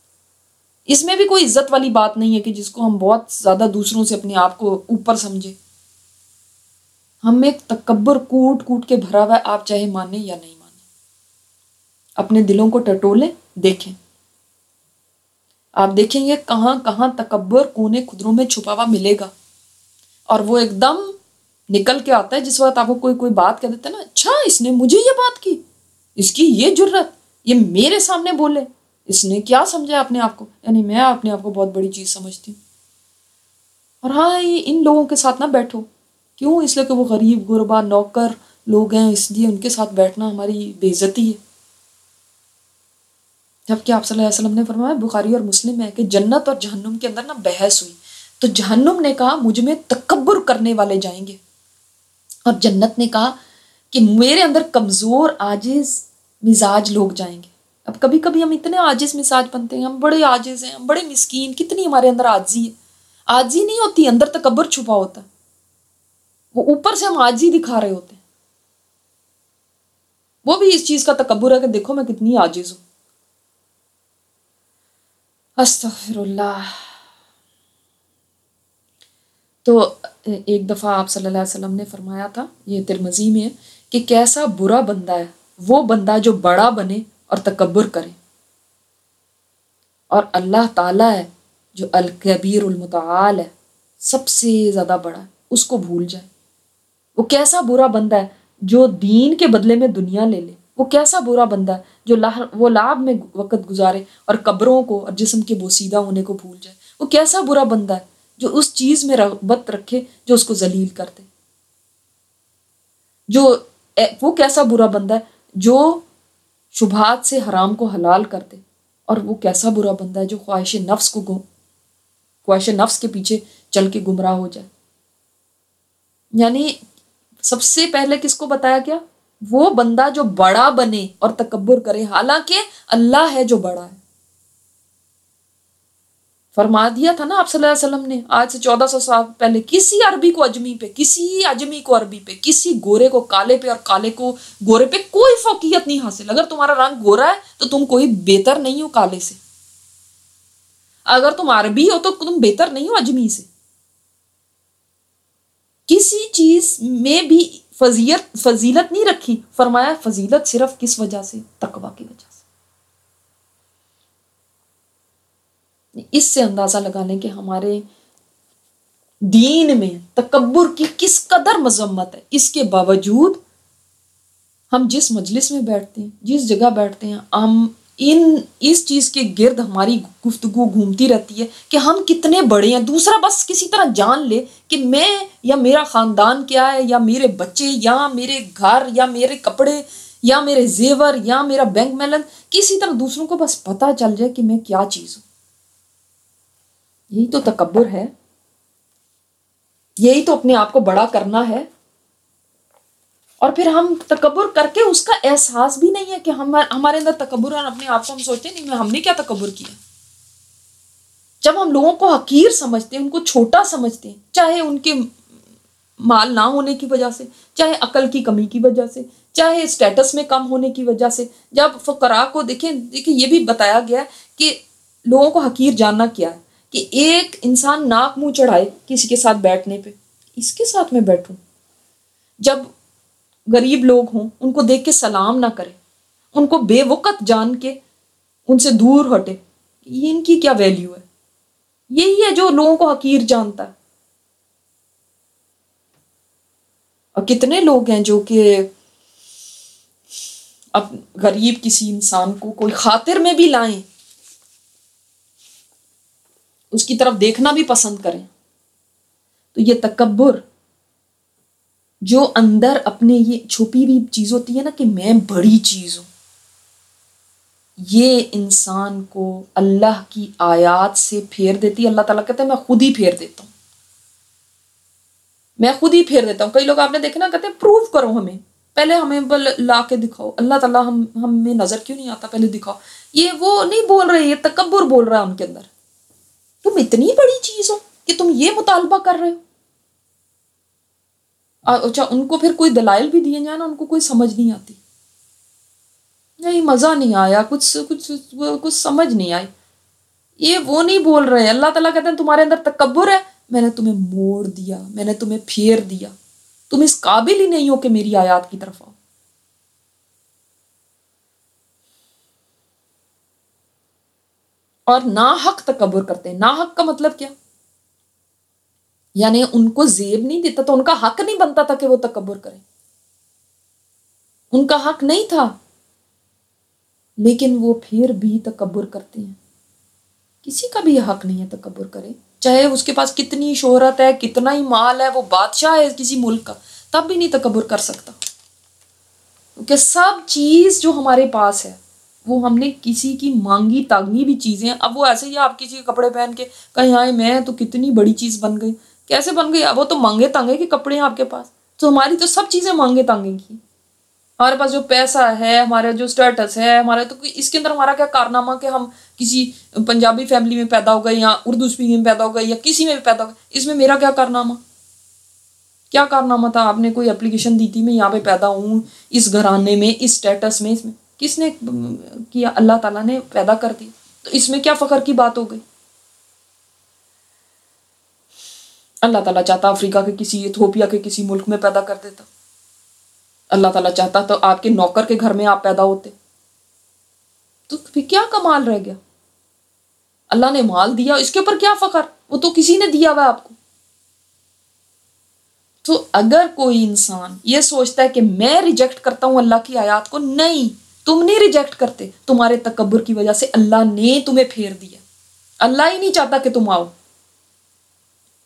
اس میں بھی کوئی عزت والی بات نہیں ہے کہ جس کو ہم بہت زیادہ دوسروں سے اپنے آپ کو اوپر سمجھے۔ ہم ایک تکبر کوٹ کوٹ کے بھرا ہوا ہے، آپ چاہے مانیں یا نہیں مانیں، اپنے دلوں کو ٹٹولیں، دیکھیں، آپ دیکھیں گے کہاں کہاں تکبر کونے خدروں میں چھپا ہوا ملے گا، اور وہ ایک دم نکل کے آتا ہے جس وقت آپ کو کوئی کوئی بات کہہ دیتا ہے نا، اچھا اس نے مجھے یہ بات کی، اس کی یہ جرت، یہ میرے سامنے بولے، اس نے کیا سمجھا اپنے آپ کو، یعنی میں اپنے آپ کو بہت بڑی چیز سمجھتی ہوں۔ اور ہاں ان لوگوں کے ساتھ نہ بیٹھو، کیوں؟ اس لیے کہ وہ غریب غربا نوکر لوگ ہیں، اس لیے ان کے ساتھ بیٹھنا ہماری بے عزتی ہے۔ جبکہ آپ صلی اللہ علیہ وسلم نے فرمایا، بخاری اور مسلم ہے، کہ جنت اور جہنم کے اندر نا بحث ہوئی، تو جہنم نے کہا مجھ میں تکبر کرنے والے جائیں گے، اور جنت نے کہا کہ میرے اندر کمزور عاجز مزاج لوگ جائیں گے۔ اب کبھی کبھی ہم اتنے عاجز مزاج بنتے ہیں، ہم بڑے عاجز ہیں، ہم بڑے مسکین، کتنی ہمارے اندر عاجزی ہے، عاجزی نہیں ہوتی، اندر تکبر چھپا ہوتا ہے، وہ اوپر سے ہم عاجزی دکھا رہے ہوتے ہیں، وہ بھی اس چیز کا تکبر ہے کہ دیکھو میں کتنی عاجز ہوں۔ استغفر اللہ۔ تو ایک دفعہ آپ صلی اللہ علیہ وسلم نے فرمایا تھا، یہ ترمذی میں ہے، کہ کیسا برا بندہ ہے وہ بندہ جو بڑا بنے اور تکبر کرے، اور اللہ تعالیٰ ہے جو الکبیر المتعال ہے، سب سے زیادہ بڑا ہے، اس کو بھول جائے۔ وہ کیسا برا بندہ ہے جو دین کے بدلے میں دنیا لے لے، وہ کیسا برا بندہ ہے جو وہ لعب میں وقت گزارے اور قبروں کو اور جسم کے بوسیدہ ہونے کو بھول جائے، وہ کیسا برا بندہ ہے جو اس چیز میں رغبت رکھے جو اس کو ذلیل کر دے. جو وہ کیسا برا بندہ ہے جو شبہات سے حرام کو حلال کر دے، اور وہ کیسا برا بندہ ہے جو خواہش نفس کو گم خواہش نفس کے پیچھے چل کے گمراہ ہو جائے. یعنی سب سے پہلے کس کو بتایا گیا؟ وہ بندہ جو بڑا بنے اور تکبر کرے، حالانکہ اللہ ہے جو بڑا ہے. فرما دیا تھا نا آپ صلی اللہ علیہ وسلم نے آج سے چودہ سو سال پہلے، کسی عربی کو اجمی پہ، کسی اجمی کو عربی پہ، کسی گورے کو کالے پہ، اور کالے کو گورے پہ کوئی فوقیت نہیں حاصل. اگر تمہارا رنگ گورا ہے تو تم کوئی بہتر نہیں ہو کالے سے، اگر تم عربی ہو تو تم بہتر نہیں ہو اجمی سے. کسی چیز میں بھی فضیلت فضیلت نہیں رکھی. فرمایا فضیلت صرف کس وجہ سے؟ تقوی کی وجہ سے. اس سے اندازہ لگا لیں کہ ہمارے دین میں تکبر کی کس قدر مذمت ہے. اس کے باوجود ہم جس مجلس میں بیٹھتے ہیں، جس جگہ بیٹھتے ہیں، ہم ان اس چیز کے گرد ہماری گفتگو گھومتی رہتی ہے کہ ہم کتنے بڑے ہیں. دوسرا بس کسی طرح جان لے کہ میں یا میرا خاندان کیا ہے، یا میرے بچے، یا میرے گھر، یا میرے کپڑے، یا میرے زیور، یا میرا بینک بیلنس، کسی طرح دوسروں کو بس پتہ چل جائے کہ میں کیا چیز ہوں. یہی تو تکبر ہے، یہی تو اپنے آپ کو بڑا کرنا ہے. اور پھر ہم تکبر کر کے اس کا احساس بھی نہیں ہے کہ ہم ہمارے اندر تکبر، اور اپنے آپ کو ہم سوچتے نہیں ہم نے کیا تکبر کیا. جب ہم لوگوں کو حقیر سمجھتے ہیں، ان کو چھوٹا سمجھتے ہیں، چاہے ان کے مال نہ ہونے کی وجہ سے، چاہے عقل کی کمی کی وجہ سے، چاہے اسٹیٹس میں کم ہونے کی وجہ سے. جب فقراء کو دیکھیں دیکھیں یہ بھی بتایا گیا کہ لوگوں کو حقیر جاننا کیا ہے، کہ ایک انسان ناک منہ چڑھائے کسی کے ساتھ بیٹھنے پہ، اس کے ساتھ میں بیٹھوں. جب غریب لوگ ہوں ان کو دیکھ کے سلام نہ کرے، ان کو بے وقت جان کے ان سے دور ہٹے، یہ ان کی کیا ویلیو ہے؟ یہی ہے جو لوگوں کو حقیر جانتا ہے. اور کتنے لوگ ہیں جو کہ اب غریب کسی انسان کو کوئی خاطر میں بھی لائیں، اس کی طرف دیکھنا بھی پسند کریں. تو یہ تکبر جو اندر اپنے یہ چھپی ہوئی چیز ہوتی ہے نا کہ میں بڑی چیز ہوں، یہ انسان کو اللہ کی آیات سے پھیر دیتی ہے. اللہ تعالیٰ کہتے ہیں میں خود ہی پھیر دیتا ہوں، میں خود ہی پھیر دیتا ہوں. کئی لوگ آپ نے دیکھے نا کہتے ہیں پروف کرو ہمیں، پہلے ہمیں لا کے دکھاؤ. اللہ تعالیٰ ہم ہمیں نظر کیوں نہیں آتا، پہلے دکھاؤ. یہ وہ نہیں بول رہے، یہ تکبر بول رہا ہے ان کے اندر. تم اتنی بڑی چیز ہو کہ تم یہ مطالبہ کر رہے ہو. اچھا ان کو پھر کوئی دلائل بھی دیے جائیں نا، ان کو کوئی سمجھ نہیں آتی. نہیں مزہ نہیں آیا، کچھ کچھ کچھ سمجھ نہیں آئی. یہ وہ نہیں بول رہے. اللہ تعالیٰ کہتے ہیں تمہارے اندر تکبر ہے، میں نے تمہیں موڑ دیا، میں نے تمہیں پھیر دیا. تم اس قابل ہی نہیں ہو کہ میری آیات کی طرف آؤ. اور ناحق تکبر کرتے ہیں. ناحق کا مطلب کیا؟ یعنی ان کو زیب نہیں دیتا تو ان کا حق نہیں بنتا تھا کہ وہ تکبر کریں. ان کا حق نہیں تھا، لیکن وہ پھر بھی تکبر کرتے ہیں. کسی کا بھی یہ حق نہیں ہے تکبر کرے، چاہے اس کے پاس کتنی شہرت ہے، کتنا ہی مال ہے، وہ بادشاہ ہے کسی ملک کا، تب بھی نہیں تکبر کر سکتا. کیونکہ سب چیز جو ہمارے پاس ہے وہ ہم نے کسی کی مانگی تانگی بھی چیزیں. اب وہ ایسے ہی آپ کسی کے کپڑے پہن کے کہیں آئے میں تو کتنی بڑی چیز بن گئی. کیسے بن گئی؟ اب وہ تو مانگے تانگے کے کپڑے ہیں آپ کے پاس. تو ہماری تو سب چیزیں مانگے تانگے کی. ہمارے پاس جو پیسہ ہے، ہمارا جو اسٹیٹس ہے ہمارا، تو اس کے اندر ہمارا کیا کارنامہ کہ ہم کسی پنجابی فیملی میں پیدا ہو گئے، یا اردو اسپیکنگ میں پیدا ہو گئے، یا کسی میں بھی پیدا ہو گئے. اس میں میرا کیا کارنامہ کیا کارنامہ تھا؟ آپ نے کوئی اپلیکیشن دی تھی میں یہاں پہ پیدا ہوں، اس گھرانے میں، اس اسٹیٹس میں. اس میں کس نے کیا؟ اللہ تعالیٰ نے پیدا کر دی. تو اس میں کیا فخر کی بات ہو گئی؟ اللہ تعالیٰ چاہتا افریقہ کے کسی، ایتھوپیا کے کسی ملک میں پیدا کر دیتا. اللہ تعالیٰ چاہتا تو آپ کے نوکر کے گھر میں آپ پیدا ہوتے. تو پھر کیا کمال رہ گیا؟ اللہ نے مال دیا، اس کے اوپر کیا فخر؟ وہ تو کسی نے دیا ہوا آپ کو. تو اگر کوئی انسان یہ سوچتا ہے کہ میں ریجیکٹ کرتا ہوں اللہ کی آیات کو، نہیں، تم نہیں ریجیکٹ کرتے. تمہارے تکبر کی وجہ سے اللہ نے تمہیں پھیر دیا. اللہ ہی نہیں چاہتا کہ تم آؤ.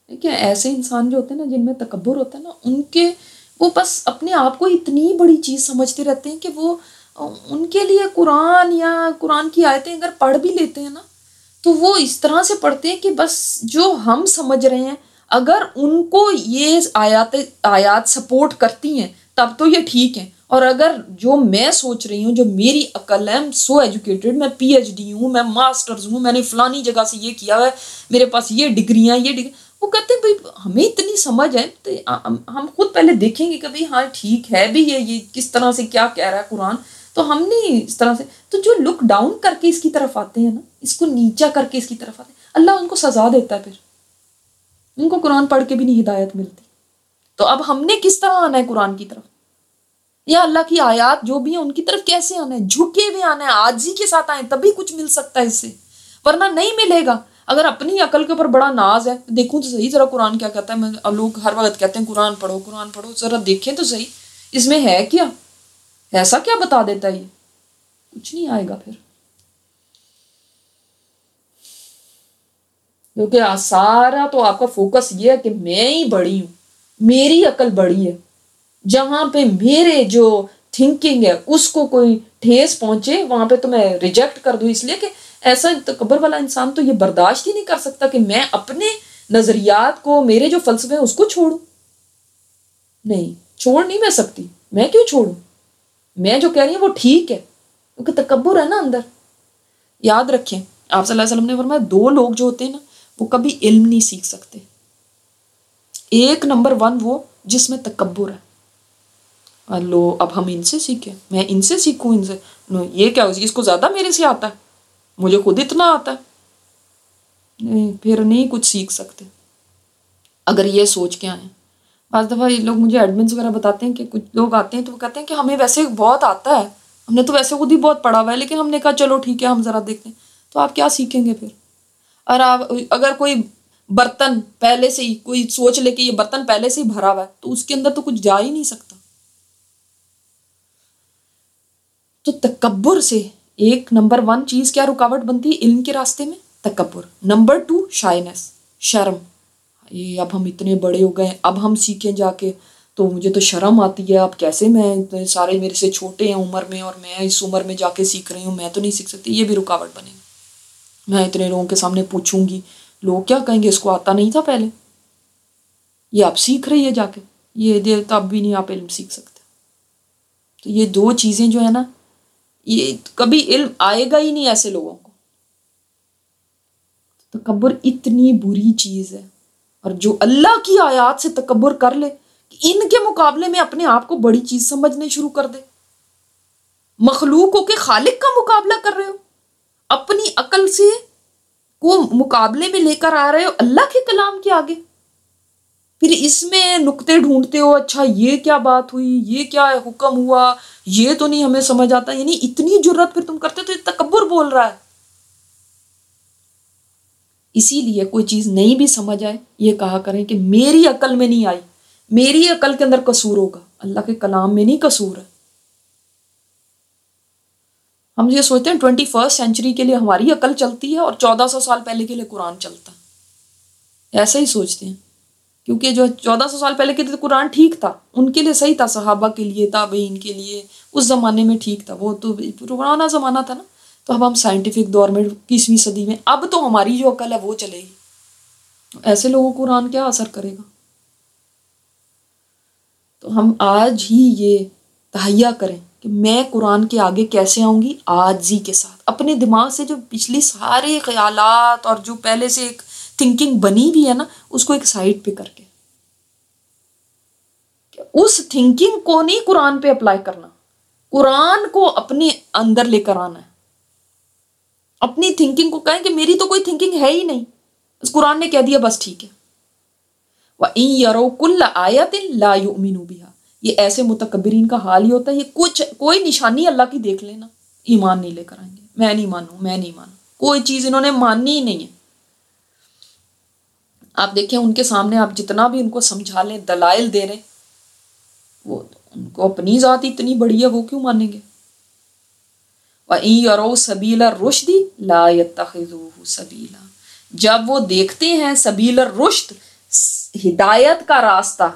دیکھیں ایسے انسان جو ہوتے ہیں نا جن میں تکبر ہوتا ہے نا، ان کے وہ بس اپنے آپ کو اتنی بڑی چیز سمجھتے رہتے ہیں کہ وہ ان کے لیے قرآن یا قرآن کی آیتیں اگر پڑھ بھی لیتے ہیں نا تو وہ اس طرح سے پڑھتے ہیں کہ بس جو ہم سمجھ رہے ہیں اگر ان کو یہ آیات آیات سپورٹ کرتی ہیں تب تو یہ ٹھیک ہیں، اور اگر جو میں سوچ رہی ہوں، جو میری عقل ہے، سو ایجوکیٹڈ، میں پی ایچ ڈی ہوں، میں ماسٹرز ہوں، میں نے فلانی جگہ سے یہ کیا ہے، میرے پاس یہ ڈگریاں یہ ڈگری، وہ کہتے ہیں بھائی ہمیں اتنی سمجھ ہے تو ہم خود پہلے دیکھیں گے کہ بھائی ہاں ٹھیک ہے بھی یہ یہ کس طرح سے کیا کہہ رہا ہے قرآن، تو ہم نہیں اس طرح سے. تو جو لک ڈاؤن کر کے اس کی طرف آتے ہیں نا، اس کو نیچا کر کے اس کی طرف آتے ہیں، اللہ ان کو سزا دیتا ہے، پھر ان کو قرآن پڑھ کے بھی نہیں ہدایت ملتی. تو اب ہم نے کس طرح آنا ہے قرآن کی طرف، یا اللہ کی آیات جو بھی ہیں ان کی طرف کیسے آنا ہے؟ جھکے ہوئے آنا ہے، عاجزی کے ساتھ آئیں، تبھی کچھ مل سکتا ہے اس سے، ورنہ نہیں ملے گا. اگر اپنی عقل کے اوپر بڑا ناز ہے، دیکھوں تو صحیح ذرا قرآن کیا کہتا ہے. میں لوگ ہر وقت کہتے ہیں قرآن پڑھو قرآن پڑھو، ذرا دیکھیں تو صحیح اس میں ہے کیا، ایسا کیا بتا دیتا ہے، یہ کچھ نہیں آئے گا پھر. کیونکہ سارا تو آپ کا فوکس یہ ہے کہ میں ہی بڑی ہوں، میری عقل بڑی ہے، جہاں پہ میرے جو تھنکنگ ہے اس کو کوئی ٹھیس پہنچے وہاں پہ تو میں ریجیکٹ کر دوں. اس لیے کہ ایسا تکبر والا انسان تو یہ برداشت ہی نہیں کر سکتا کہ میں اپنے نظریات کو، میرے جو فلسفے ہیں اس کو چھوڑوں. نہیں، چھوڑ نہیں میں سکتی. میں کیوں چھوڑوں؟ میں جو کہہ رہی ہوں وہ ٹھیک ہے، کیونکہ تکبر ہے نا اندر. یاد رکھیں آپ صلی اللہ علیہ وسلم نے فرمایا دو لوگ جو ہوتے ہیں نا وہ کبھی علم نہیں سیکھ سکتے. ایک نمبر ون وہ جس میں تکبر ہے، لو اب ہم ان سے سیکھیں، میں ان سے سیکھوں، ان سے یہ کیا، اس کو زیادہ میرے سے آتا ہے، مجھے خود اتنا آتا ہے. نہیں، پھر نہیں کچھ سیکھ سکتے اگر یہ سوچ کے آئیں. بعض دفعہ یہ لوگ مجھے ایڈمنس وغیرہ بتاتے ہیں کہ کچھ لوگ آتے ہیں تو وہ کہتے ہیں کہ ہمیں ویسے بہت آتا ہے، ہم نے تو ویسے خود ہی بہت پڑھا ہوا ہے، لیکن ہم نے کہا چلو ٹھیک ہے ہم ذرا دیکھتے ہیں. تو آپ کیا سیکھیں گے پھر؟ اور آپ اگر کوئی برتن پہلے سے ہی کوئی سوچ لے کہ یہ برتن پہلے سے ہی بھرا ہوا ہے تو اس کے اندر تو کچھ جا ہی نہیں سکتا. تو تکبر سے ایک نمبر ون چیز کیا رکاوٹ بنتی ہے علم کے راستے میں؟ تکبر. نمبر ٹو شائنس، شرم. یہ اب ہم اتنے بڑے ہو گئے، اب ہم سیکھیں جا کے تو مجھے تو شرم آتی ہے، اب کیسے میں، سارے میرے سے چھوٹے ہیں عمر میں اور میں اس عمر میں جا کے سیکھ رہی ہوں، میں تو نہیں سیکھ سکتی. یہ بھی رکاوٹ بنے گی. میں اتنے لوگوں کے سامنے پوچھوں گی، لوگ کیا کہیں گے، اس کو آتا نہیں تھا پہلے، یہ آپ سیکھ رہی ہے جا کے، یہ دیر تب بھی نہیں آپ علم سیکھ سکتے. تو یہ دو چیزیں جو ہے نا، یہ کبھی علم آئے گا ہی نہیں ایسے لوگوں کو. تکبر اتنی بری چیز ہے، اور جو اللہ کی آیات سے تکبر کر لے کہ ان کے مقابلے میں اپنے آپ کو بڑی چیز سمجھنے شروع کر دے. مخلوق ہو کے خالق کا مقابلہ کر رہے ہو، اپنی عقل سے کو مقابلے میں لے کر آ رہے ہو اللہ کے کلام کے آگے، پھر اس میں نقطے ڈھونڈتے ہو، اچھا یہ کیا بات ہوئی، یہ کیا حکم ہوا، یہ تو نہیں ہمیں سمجھ آتا. یعنی اتنی جرت پھر تم کرتے تو یہ تکبر بول رہا ہے. اسی لیے کوئی چیز نہیں بھی سمجھ آئے یہ کہا کریں کہ میری عقل میں نہیں آئی، میری عقل کے اندر قصور ہوگا، اللہ کے کلام میں نہیں قصور ہے. ہم یہ سوچتے ہیں ٹوینٹی فرسٹ سینچری کے لیے ہماری عقل چلتی ہے اور چودہ سو سال پہلے کے لیے قرآن چلتا ہے، ایسا ہی سوچتے ہیں. کیونکہ جو چودہ سو سال پہلے کے لیے قرآن ٹھیک تھا، ان کے لیے صحیح تھا، صحابہ کے لیے، تابعین کے لیے اس زمانے میں ٹھیک تھا، وہ تو پرانا زمانہ تھا نا. تو اب ہم سائنٹیفک دور میں اکیسویں صدی میں، اب تو ہماری جو عقل ہے وہ چلے گی. ایسے لوگوں کو قرآن کیا اثر کرے گا؟ تو ہم آج ہی یہ تہیا کریں کہ میں قرآن کے آگے کیسے آؤں گی؟ عاجزی کے ساتھ. اپنے دماغ سے جو پچھلی سارے خیالات اور جو پہلے سے ایک تھنکنگ بنی ہوئی ہے نا اس کو ایک سائڈ پہ کر کے، اس تھنکنگ کو نہیں قرآن پہ اپلائی کرنا، قرآن کو اپنے اندر لے کر آنا ہے. اپنی تھنکنگ کو کہیں کہ میری تو کوئی تھنکنگ ہے ہی نہیں، اس قرآن نے کہہ دیا بس ٹھیک ہے. وَإِن يَرَوْا كُلَّ آيَةٍ لَا يُؤْمِنُوا بِهَا. یہ ایسے متکبرین کا حال ہی ہوتا ہے، یہ کچھ کوئی نشانی اللہ کی دیکھ لینا ایمان نہیں لے کر آئیں گے. میں نہیں مانوں، میں نہیں مانوں، کوئی چیز انہوں نے ماننی ہی نہیں ہے. آپ دیکھیں ان کے سامنے آپ جتنا بھی ان کو سمجھا لیں، دلائل دے رہے، وہ ان کو اپنی ذات اتنی بڑی ہے، وہ کیوں مانیں گے؟ وَإِن يَرَوْا سَبِيلَ الرُّشْدِ لَا يَتَّخِذُوهُ سَبِيلًا. جب وہ دیکھتے ہیں سبیل الرشد، ہدایت کا راستہ،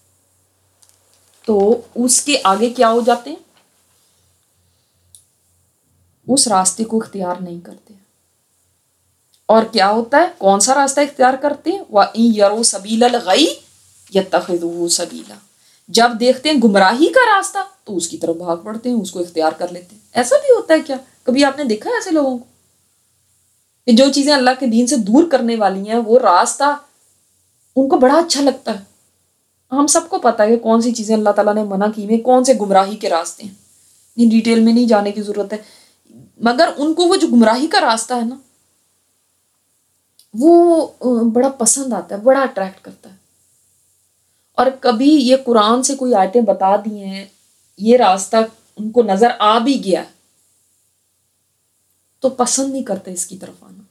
تو اس کے آگے کیا ہو جاتے ہیں؟ اس راستے کو اختیار نہیں کرتے. اور کیا ہوتا ہے؟ کون سا راستہ اختیار کرتے ہیں؟ وَإِن يَرَوْا سَبِيلَ الْغَيِّ يَتَّخِذُوهُ سَبِيلًا. جب دیکھتے ہیں گمراہی کا راستہ تو اس کی طرف بھاگ پڑتے ہیں، اس کو اختیار کر لیتے ہیں. ایسا بھی ہوتا ہے کیا؟ کبھی آپ نے دیکھا ہے ایسے لوگوں کو کہ جو چیزیں اللہ کے دین سے دور کرنے والی ہیں وہ راستہ ان کو بڑا اچھا لگتا ہے؟ ہم سب کو پتہ ہے کہ کون سی چیزیں اللہ تعالیٰ نے منع کی ہیں، کون سے گمراہی کے راستے ہیں. ان ڈیٹیل میں نہیں جانے کی ضرورت ہے، مگر ان کو وہ جو گمراہی کا راستہ ہے نا وہ بڑا پسند آتا ہے، بڑا اٹریکٹ کرتا ہے. اور کبھی یہ قرآن سے کوئی آیتیں بتا دی ہیں، یہ راستہ ان کو نظر آ بھی گیا تو پسند نہیں کرتے اس کی طرف آنا،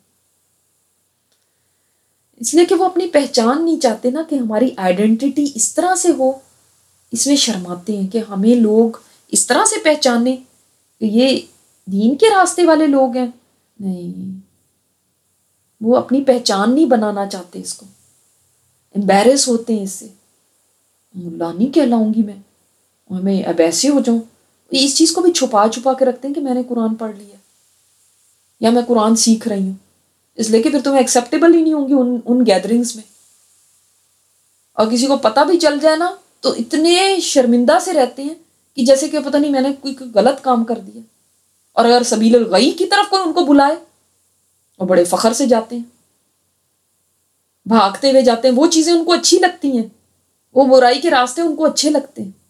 اس لیے کہ وہ اپنی پہچان نہیں چاہتے نا کہ ہماری آئیڈینٹی اس طرح سے ہو. اس میں شرماتے ہیں کہ ہمیں لوگ اس طرح سے پہچانے کہ یہ دین کے راستے والے لوگ ہیں. نہیں، وہ اپنی پہچان نہیں بنانا چاہتے، اس کو امبیرس ہوتے ہیں اس سے. ملا نہیں کہلاؤں گی میں، ہمیں اب ایسے ہو جاؤں. اس چیز کو بھی چھپا چھپا کے رکھتے ہیں کہ میں نے قرآن پڑھ لیا یا میں قرآن سیکھ رہی ہوں، اس لیے کہ پھر تمہیں ایکسیپٹیبل ہی نہیں ہوں گی ان ان گیدرنگس میں. اور کسی کو پتہ بھی چل جائے نا تو اتنے شرمندہ سے رہتے ہیں کہ جیسے کہ پتہ نہیں میں نے کوئی غلط کام کر دیا. اور اگر سبیل الغی کی طرف کوئی ان کو بلائے اور بڑے فخر سے جاتے ہیں، بھاگتے ہوئے جاتے ہیں. وہ چیزیں ان کو اچھی لگتی ہیں، وہ برائی کے راستے ان کو اچھے لگتے ہیں.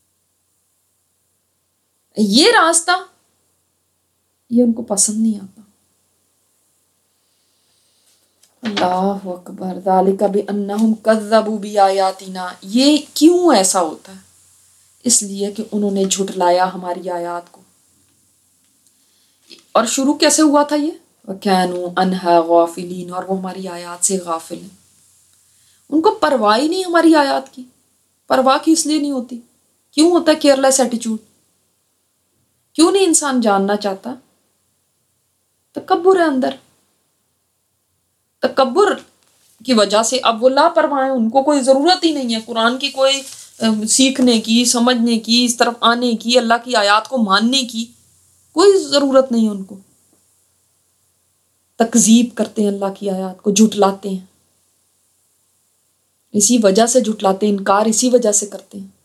یہ راستہ یہ ان کو پسند نہیں آتا. اللہ اکبر. ذالک بانہم کذبوا بآیاتنا. یہ کیوں ایسا ہوتا ہے؟ اس لیے کہ انہوں نے جھٹلایا ہماری آیات کو. اور شروع کیسے ہوا تھا یہ؟ وَكَانُوا عَنْهَا غَافِلِينَ. اور وہ ہماری آیات سے غافل ہیں، ان کو پرواہ ہی نہیں ہماری آیات کی. پرواہ کی اس لیے نہیں ہوتی. کیوں ہوتا ہے کیئر لیس ایٹیچیوڈ؟ کیوں نہیں انسان جاننا چاہتا؟ تکبر ہے اندر. تکبر کی وجہ سے اب وہ لاپرواہ ہیں، ان کو کوئی ضرورت ہی نہیں ہے قرآن کی، کوئی سیکھنے کی، سمجھنے کی، اس طرف آنے کی، اللہ کی آیات کو ماننے کی کوئی ضرورت نہیں ہے ان کو. تکذیب کرتے ہیں اللہ کی آیات کو، جھٹلاتے ہیں. اسی وجہ سے جھٹلاتے ہیں، انکار اسی وجہ سے کرتے ہیں.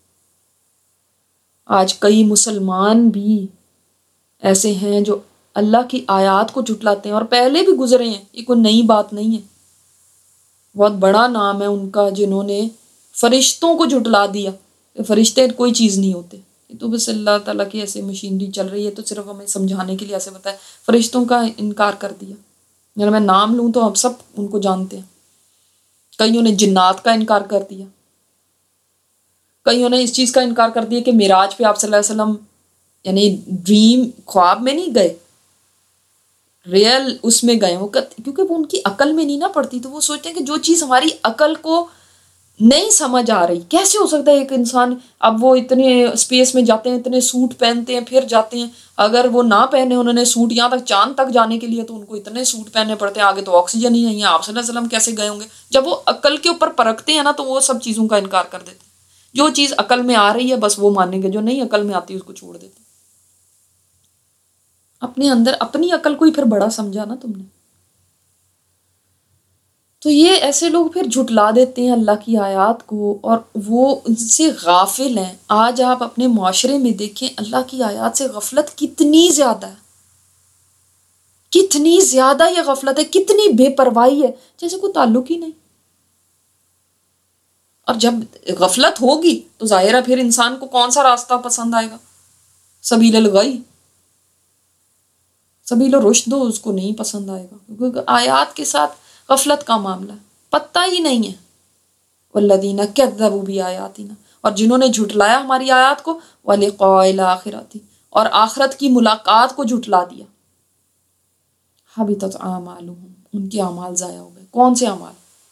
آج کئی مسلمان بھی ایسے ہیں جو اللہ کی آیات کو جھٹلاتے ہیں، اور پہلے بھی گزرے ہیں، یہ کوئی نئی بات نہیں ہے. بہت بڑا نام ہے ان کا جنہوں نے فرشتوں کو جھٹلا دیا. فرشتے کوئی چیز نہیں ہوتے، یہ تو بس اللہ تعالیٰ کی ایسے مشینری چل رہی ہے تو صرف ہمیں سمجھانے کے لیے ایسے بتایا. فرشتوں کا انکار کر دیا. اگر میں نام لوں تو ہم سب ان کو جانتے ہیں. کئیوں نے جنات کا انکار کر دیا، کئیوں نے اس چیز کا انکار کر دیا کہ معراج پہ آپ صلی اللہ علیہ وسلم یعنی ڈریم، خواب میں نہیں گئے، ریئل اس میں گئے. وہ کیونکہ وہ ان کی عقل میں نہیں نہ پڑتی، تو وہ سوچتے ہیں کہ جو چیز ہماری عقل کو نہیں سمجھ آ رہی، کیسے ہو سکتا ہے ایک انسان. اب وہ اتنے اسپیس میں جاتے ہیں، اتنے سوٹ پہنتے ہیں، پھر جاتے ہیں. اگر وہ نہ پہنے انہوں نے سوٹ یہاں تک چاند تک جانے کے لیے تو ان کو اتنے سوٹ پہننے پڑتے ہیں. آگے تو آکسیجن ہی نہیں ہے، آپ صلی اللہ علیہ وسلم کیسے گئے ہوں گے؟ جب وہ عقل کے اوپر پرکھتے ہیں نا تو وہ سب چیزوں کا انکار کر دیتے ہیں. جو چیز عقل میں آ رہی ہے بس وہ مانیں گے، جو نہیں عقل میں آتی اس کو چھوڑ دیتے. اپنے اندر اپنی عقل کو ہی پھر بڑا سمجھا نا تم نے. تو یہ ایسے لوگ پھر جھٹلا دیتے ہیں اللہ کی آیات کو، اور وہ ان سے غافل ہیں. آج آپ اپنے معاشرے میں دیکھیں اللہ کی آیات سے غفلت کتنی زیادہ ہے، کتنی زیادہ یہ غفلت ہے، کتنی بے پرواہی ہے، جیسے کوئی تعلق ہی نہیں. اور جب غفلت ہوگی تو ظاہر ہے پھر انسان کو کون سا راستہ پسند آئے گا؟ سبیل الغی، سبیل الرشد اس کو نہیں پسند آئے گا، کیونکہ آیات کے ساتھ غفلت کا معاملہ ہے، پتہ ہی نہیں ہے. والذین کذبوا بآیاتنا. اور جنہوں نے جھٹلایا ہماری آیات کو، ولقاء الآخرۃ. اور آخرت کی ملاقات کو جھٹلا دیا. حبطت اعمالهم. ان کے اعمال ضائع ہو گئے. کون سے اعمال؟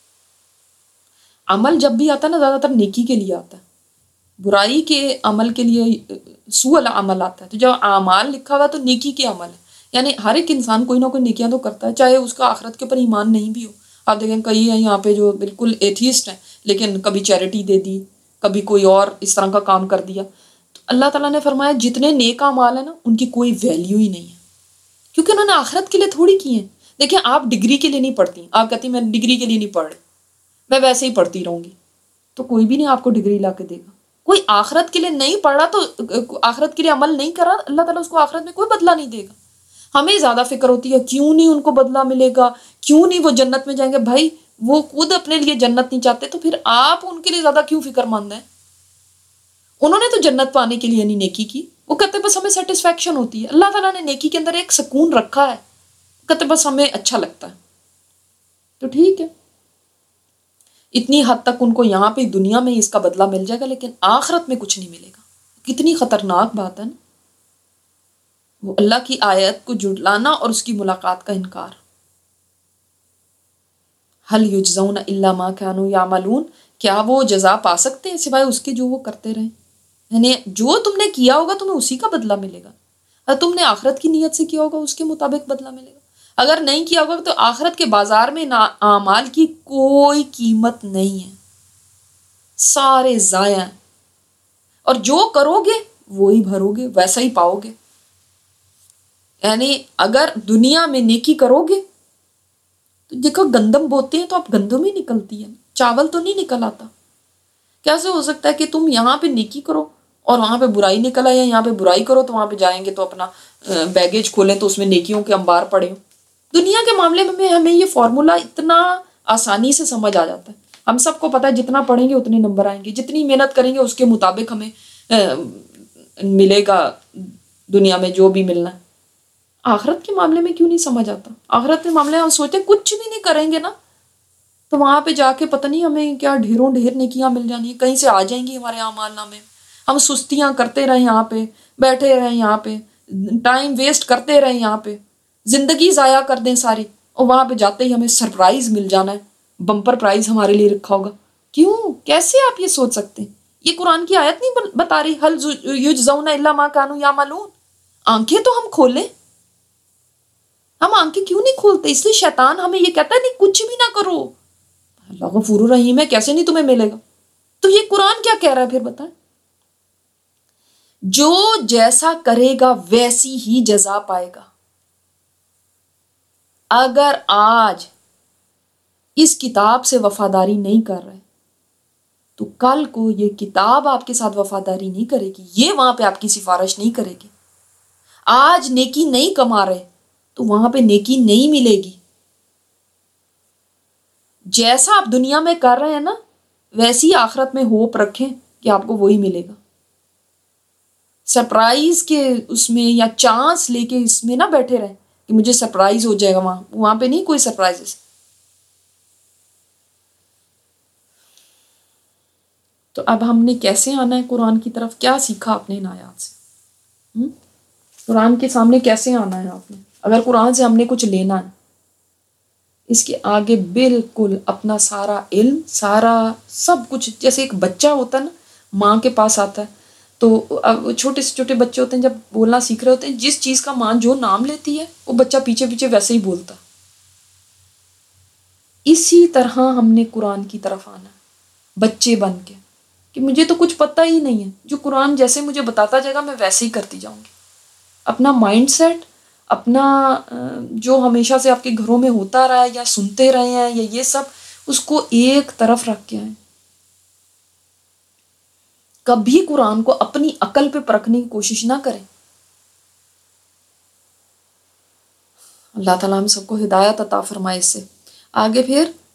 عمل جب بھی آتا ہے نا زیادہ تر نیکی کے لیے آتا ہے، برائی کے عمل کے لیے سوء العمل آتا ہے. تو جب اعمال لکھا ہوا تو نیکی کے عمل ہے، یعنی ہر ایک انسان کوئی نہ کوئی نیکیاں تو کرتا ہے، چاہے اس کا آخرت کے اوپر ایمان نہیں بھی ہو. آپ دیکھیں کئی ہیں یہاں پہ جو بالکل ایتھیسٹ ہیں لیکن کبھی چیریٹی دے دی، کبھی کوئی اور اس طرح کا کام کر دیا. تو اللہ تعالیٰ نے فرمایا جتنے نیک اعمال ہیں نا ان کی کوئی ویلیو ہی نہیں ہے، کیونکہ انہوں نے آخرت کے لیے تھوڑی کی ہیں. دیکھیں آپ ڈگری کے لیے نہیں پڑھتی، آپ کہتی میں ڈگری کے لیے نہیں پڑھ رہی، میں ویسے ہی پڑھتی رہوں گی، تو کوئی بھی نہیں آپ کو ڈگری لا کے دے گا. کوئی آخرت کے لیے نہیں پڑھا تو آخرت کے لیے عمل نہیں کرا، اللہ تعالیٰ اس کو آخرت میں کوئی بدلہ نہیں دے گا. ہمیں زیادہ فکر ہوتی ہے کیوں نہیں ان کو بدلہ ملے گا، کیوں نہیں وہ جنت میں جائیں گے. بھائی وہ خود اپنے لیے جنت نہیں چاہتے تو پھر آپ ان کے لیے زیادہ کیوں فکر مند ہیں؟ انہوں نے تو جنت پانے کے لیے نہیں نیکی کی، وہ کہتے بس ہمیں سیٹسفیکشن ہوتی ہے. اللہ تعالیٰ نے نیکی کے اندر ایک سکون رکھا ہے، کہتے بس ہمیں اچھا لگتا ہے. تو ٹھیک ہے، اتنی حد تک ان کو یہاں پہ دنیا میں اس کا بدلہ مل جائے گا لیکن آخرت میں کچھ نہیں ملے گا. کتنی خطرناک بات ہے نا، وہ اللہ کی آیت کو جھٹلانا اور اس کی ملاقات کا انکار. حل یجزون الا ما كانوا یعملون، کیا وہ جزا پا سکتے ہیں سوائے اس کے جو وہ کرتے رہیں؟ یعنی جو تم نے کیا ہوگا تمہیں اسی کا بدلہ ملے گا. اگر تم نے آخرت کی نیت سے کیا ہوگا اس کے مطابق بدلہ ملے گا، اگر نہیں کیا ہوگا تو آخرت کے بازار میں اعمال کی کوئی قیمت نہیں ہے، سارے ضائع ہیں. اور جو کرو گے وہی بھرو گے، ویسا ہی پاؤ گے. یعنی اگر دنیا میں نیکی کرو گے تو دیکھو گندم بوتے ہیں تو اب گندم ہی نکلتی ہے، چاول تو نہیں نکل آتا. کیسے ہو سکتا ہے کہ تم یہاں پہ نیکی کرو اور وہاں پہ برائی نکل آئے، یہاں پہ برائی کرو تو وہاں پہ جائیں گے تو اپنا بیگیج کھولیں تو اس میں نیکیوں کے انبار پڑے ہوں. دنیا کے معاملے میں ہمیں یہ فارمولا اتنا آسانی سے سمجھ آ جاتا ہے. ہم سب کو پتہ ہے جتنا پڑھیں گے اتنے نمبر آئیں گے، جتنی محنت کریں گے اس کے مطابق ہمیں ملے گا دنیا میں جو بھی ملنا ہے. آخرت کے معاملے میں کیوں نہیں سمجھ آتا؟ آخرت کے معاملے میں ہم سوچتے ہیں کچھ بھی نہیں کریں گے نا تو وہاں پہ جا کے پتہ نہیں ہمیں کیا ڈھیروں ڈھیر نیکیاں مل جانی ہیں، کہیں سے آ جائیں گی ہمارے اعمال نامے. ہم سستیاں کرتے رہیں یہاں پہ، بیٹھے رہیں یہاں پہ، ٹائم ویسٹ کرتے رہیں یہاں پہ، زندگی ضائع کر دیں ساری، اور وہاں پہ جاتے ہی ہمیں سرپرائز مل جانا ہے، بمپر پرائز ہمارے لیے رکھا ہوگا. کیوں؟ کیسے آپ یہ سوچ سکتے ہیں؟ یہ قرآن کی آیت نہیں بتا رہی حل یجزون الا ما كانوا یعملون؟ آنکھیں تو ہم کھولیں، ہم آنکھیں کیوں نہیں کھولتے؟ اس لیے شیطان ہمیں یہ کہتا ہے نہیں کچھ بھی نہ کرو. اللہ غفور الرحیم ہے، کیسے نہیں تمہیں ملے گا؟ تو یہ قرآن کیا کہہ رہا ہے پھر بتائیں؟ جو جیسا کرے گا ویسی ہی جزا پائے گا. اگر آج اس کتاب سے وفاداری نہیں کر رہے تو کل کو یہ کتاب آپ کے ساتھ وفاداری نہیں کرے گی، یہ وہاں پہ آپ کی سفارش نہیں کرے گی. آج نیکی نہیں کما رہے تو وہاں پہ نیکی نہیں ملے گی. جیسا آپ دنیا میں کر رہے ہیں نا ویسی آخرت میں ہوپ رکھیں کہ آپ کو وہی ملے گا. سرپرائز کے اس میں یا چانس لے کے اس میں نہ بیٹھے رہیں کہ مجھے سرپرائز ہو جائے گا، وہاں وہاں پہ نہیں کوئی سرپرائز. تو اب ہم نے کیسے آنا ہے قرآن کی طرف؟ کیا سیکھا آپ نے ان آیات سے؟ قرآن کے سامنے کیسے آنا ہے آپ نے؟ اگر قرآن سے ہم نے کچھ لینا ہے، اس کے آگے بالکل اپنا سارا علم، سارا سب کچھ، جیسے ایک بچہ ہوتا ہے نا ماں کے پاس آتا ہے تو چھوٹے سے چھوٹے بچے ہوتے ہیں جب بولنا سیکھ رہے ہوتے ہیں، جس چیز کا ماں جو نام لیتی ہے وہ بچہ پیچھے پیچھے ویسے ہی بولتا. اسی طرح ہم نے قرآن کی طرف آنا ہے بچے بن کے کہ مجھے تو کچھ پتہ ہی نہیں ہے، جو قرآن جیسے مجھے بتاتا جائے گا میں ویسے ہی کرتی جاؤں گی. اپنا مائنڈ سیٹ، اپنا جو ہمیشہ سے آپ کے گھروں میں ہوتا رہا ہے یا سنتے رہے ہیں یا یہ سب، اس کو ایک طرف رکھ کے آئیں. کبھی قرآن کو اپنی عقل پہ پرکھنے کی کوشش نہ کریں. اللہ تعالیٰ ہم سب کو ہدایت عطا فرمائے. اس سے آگے پھر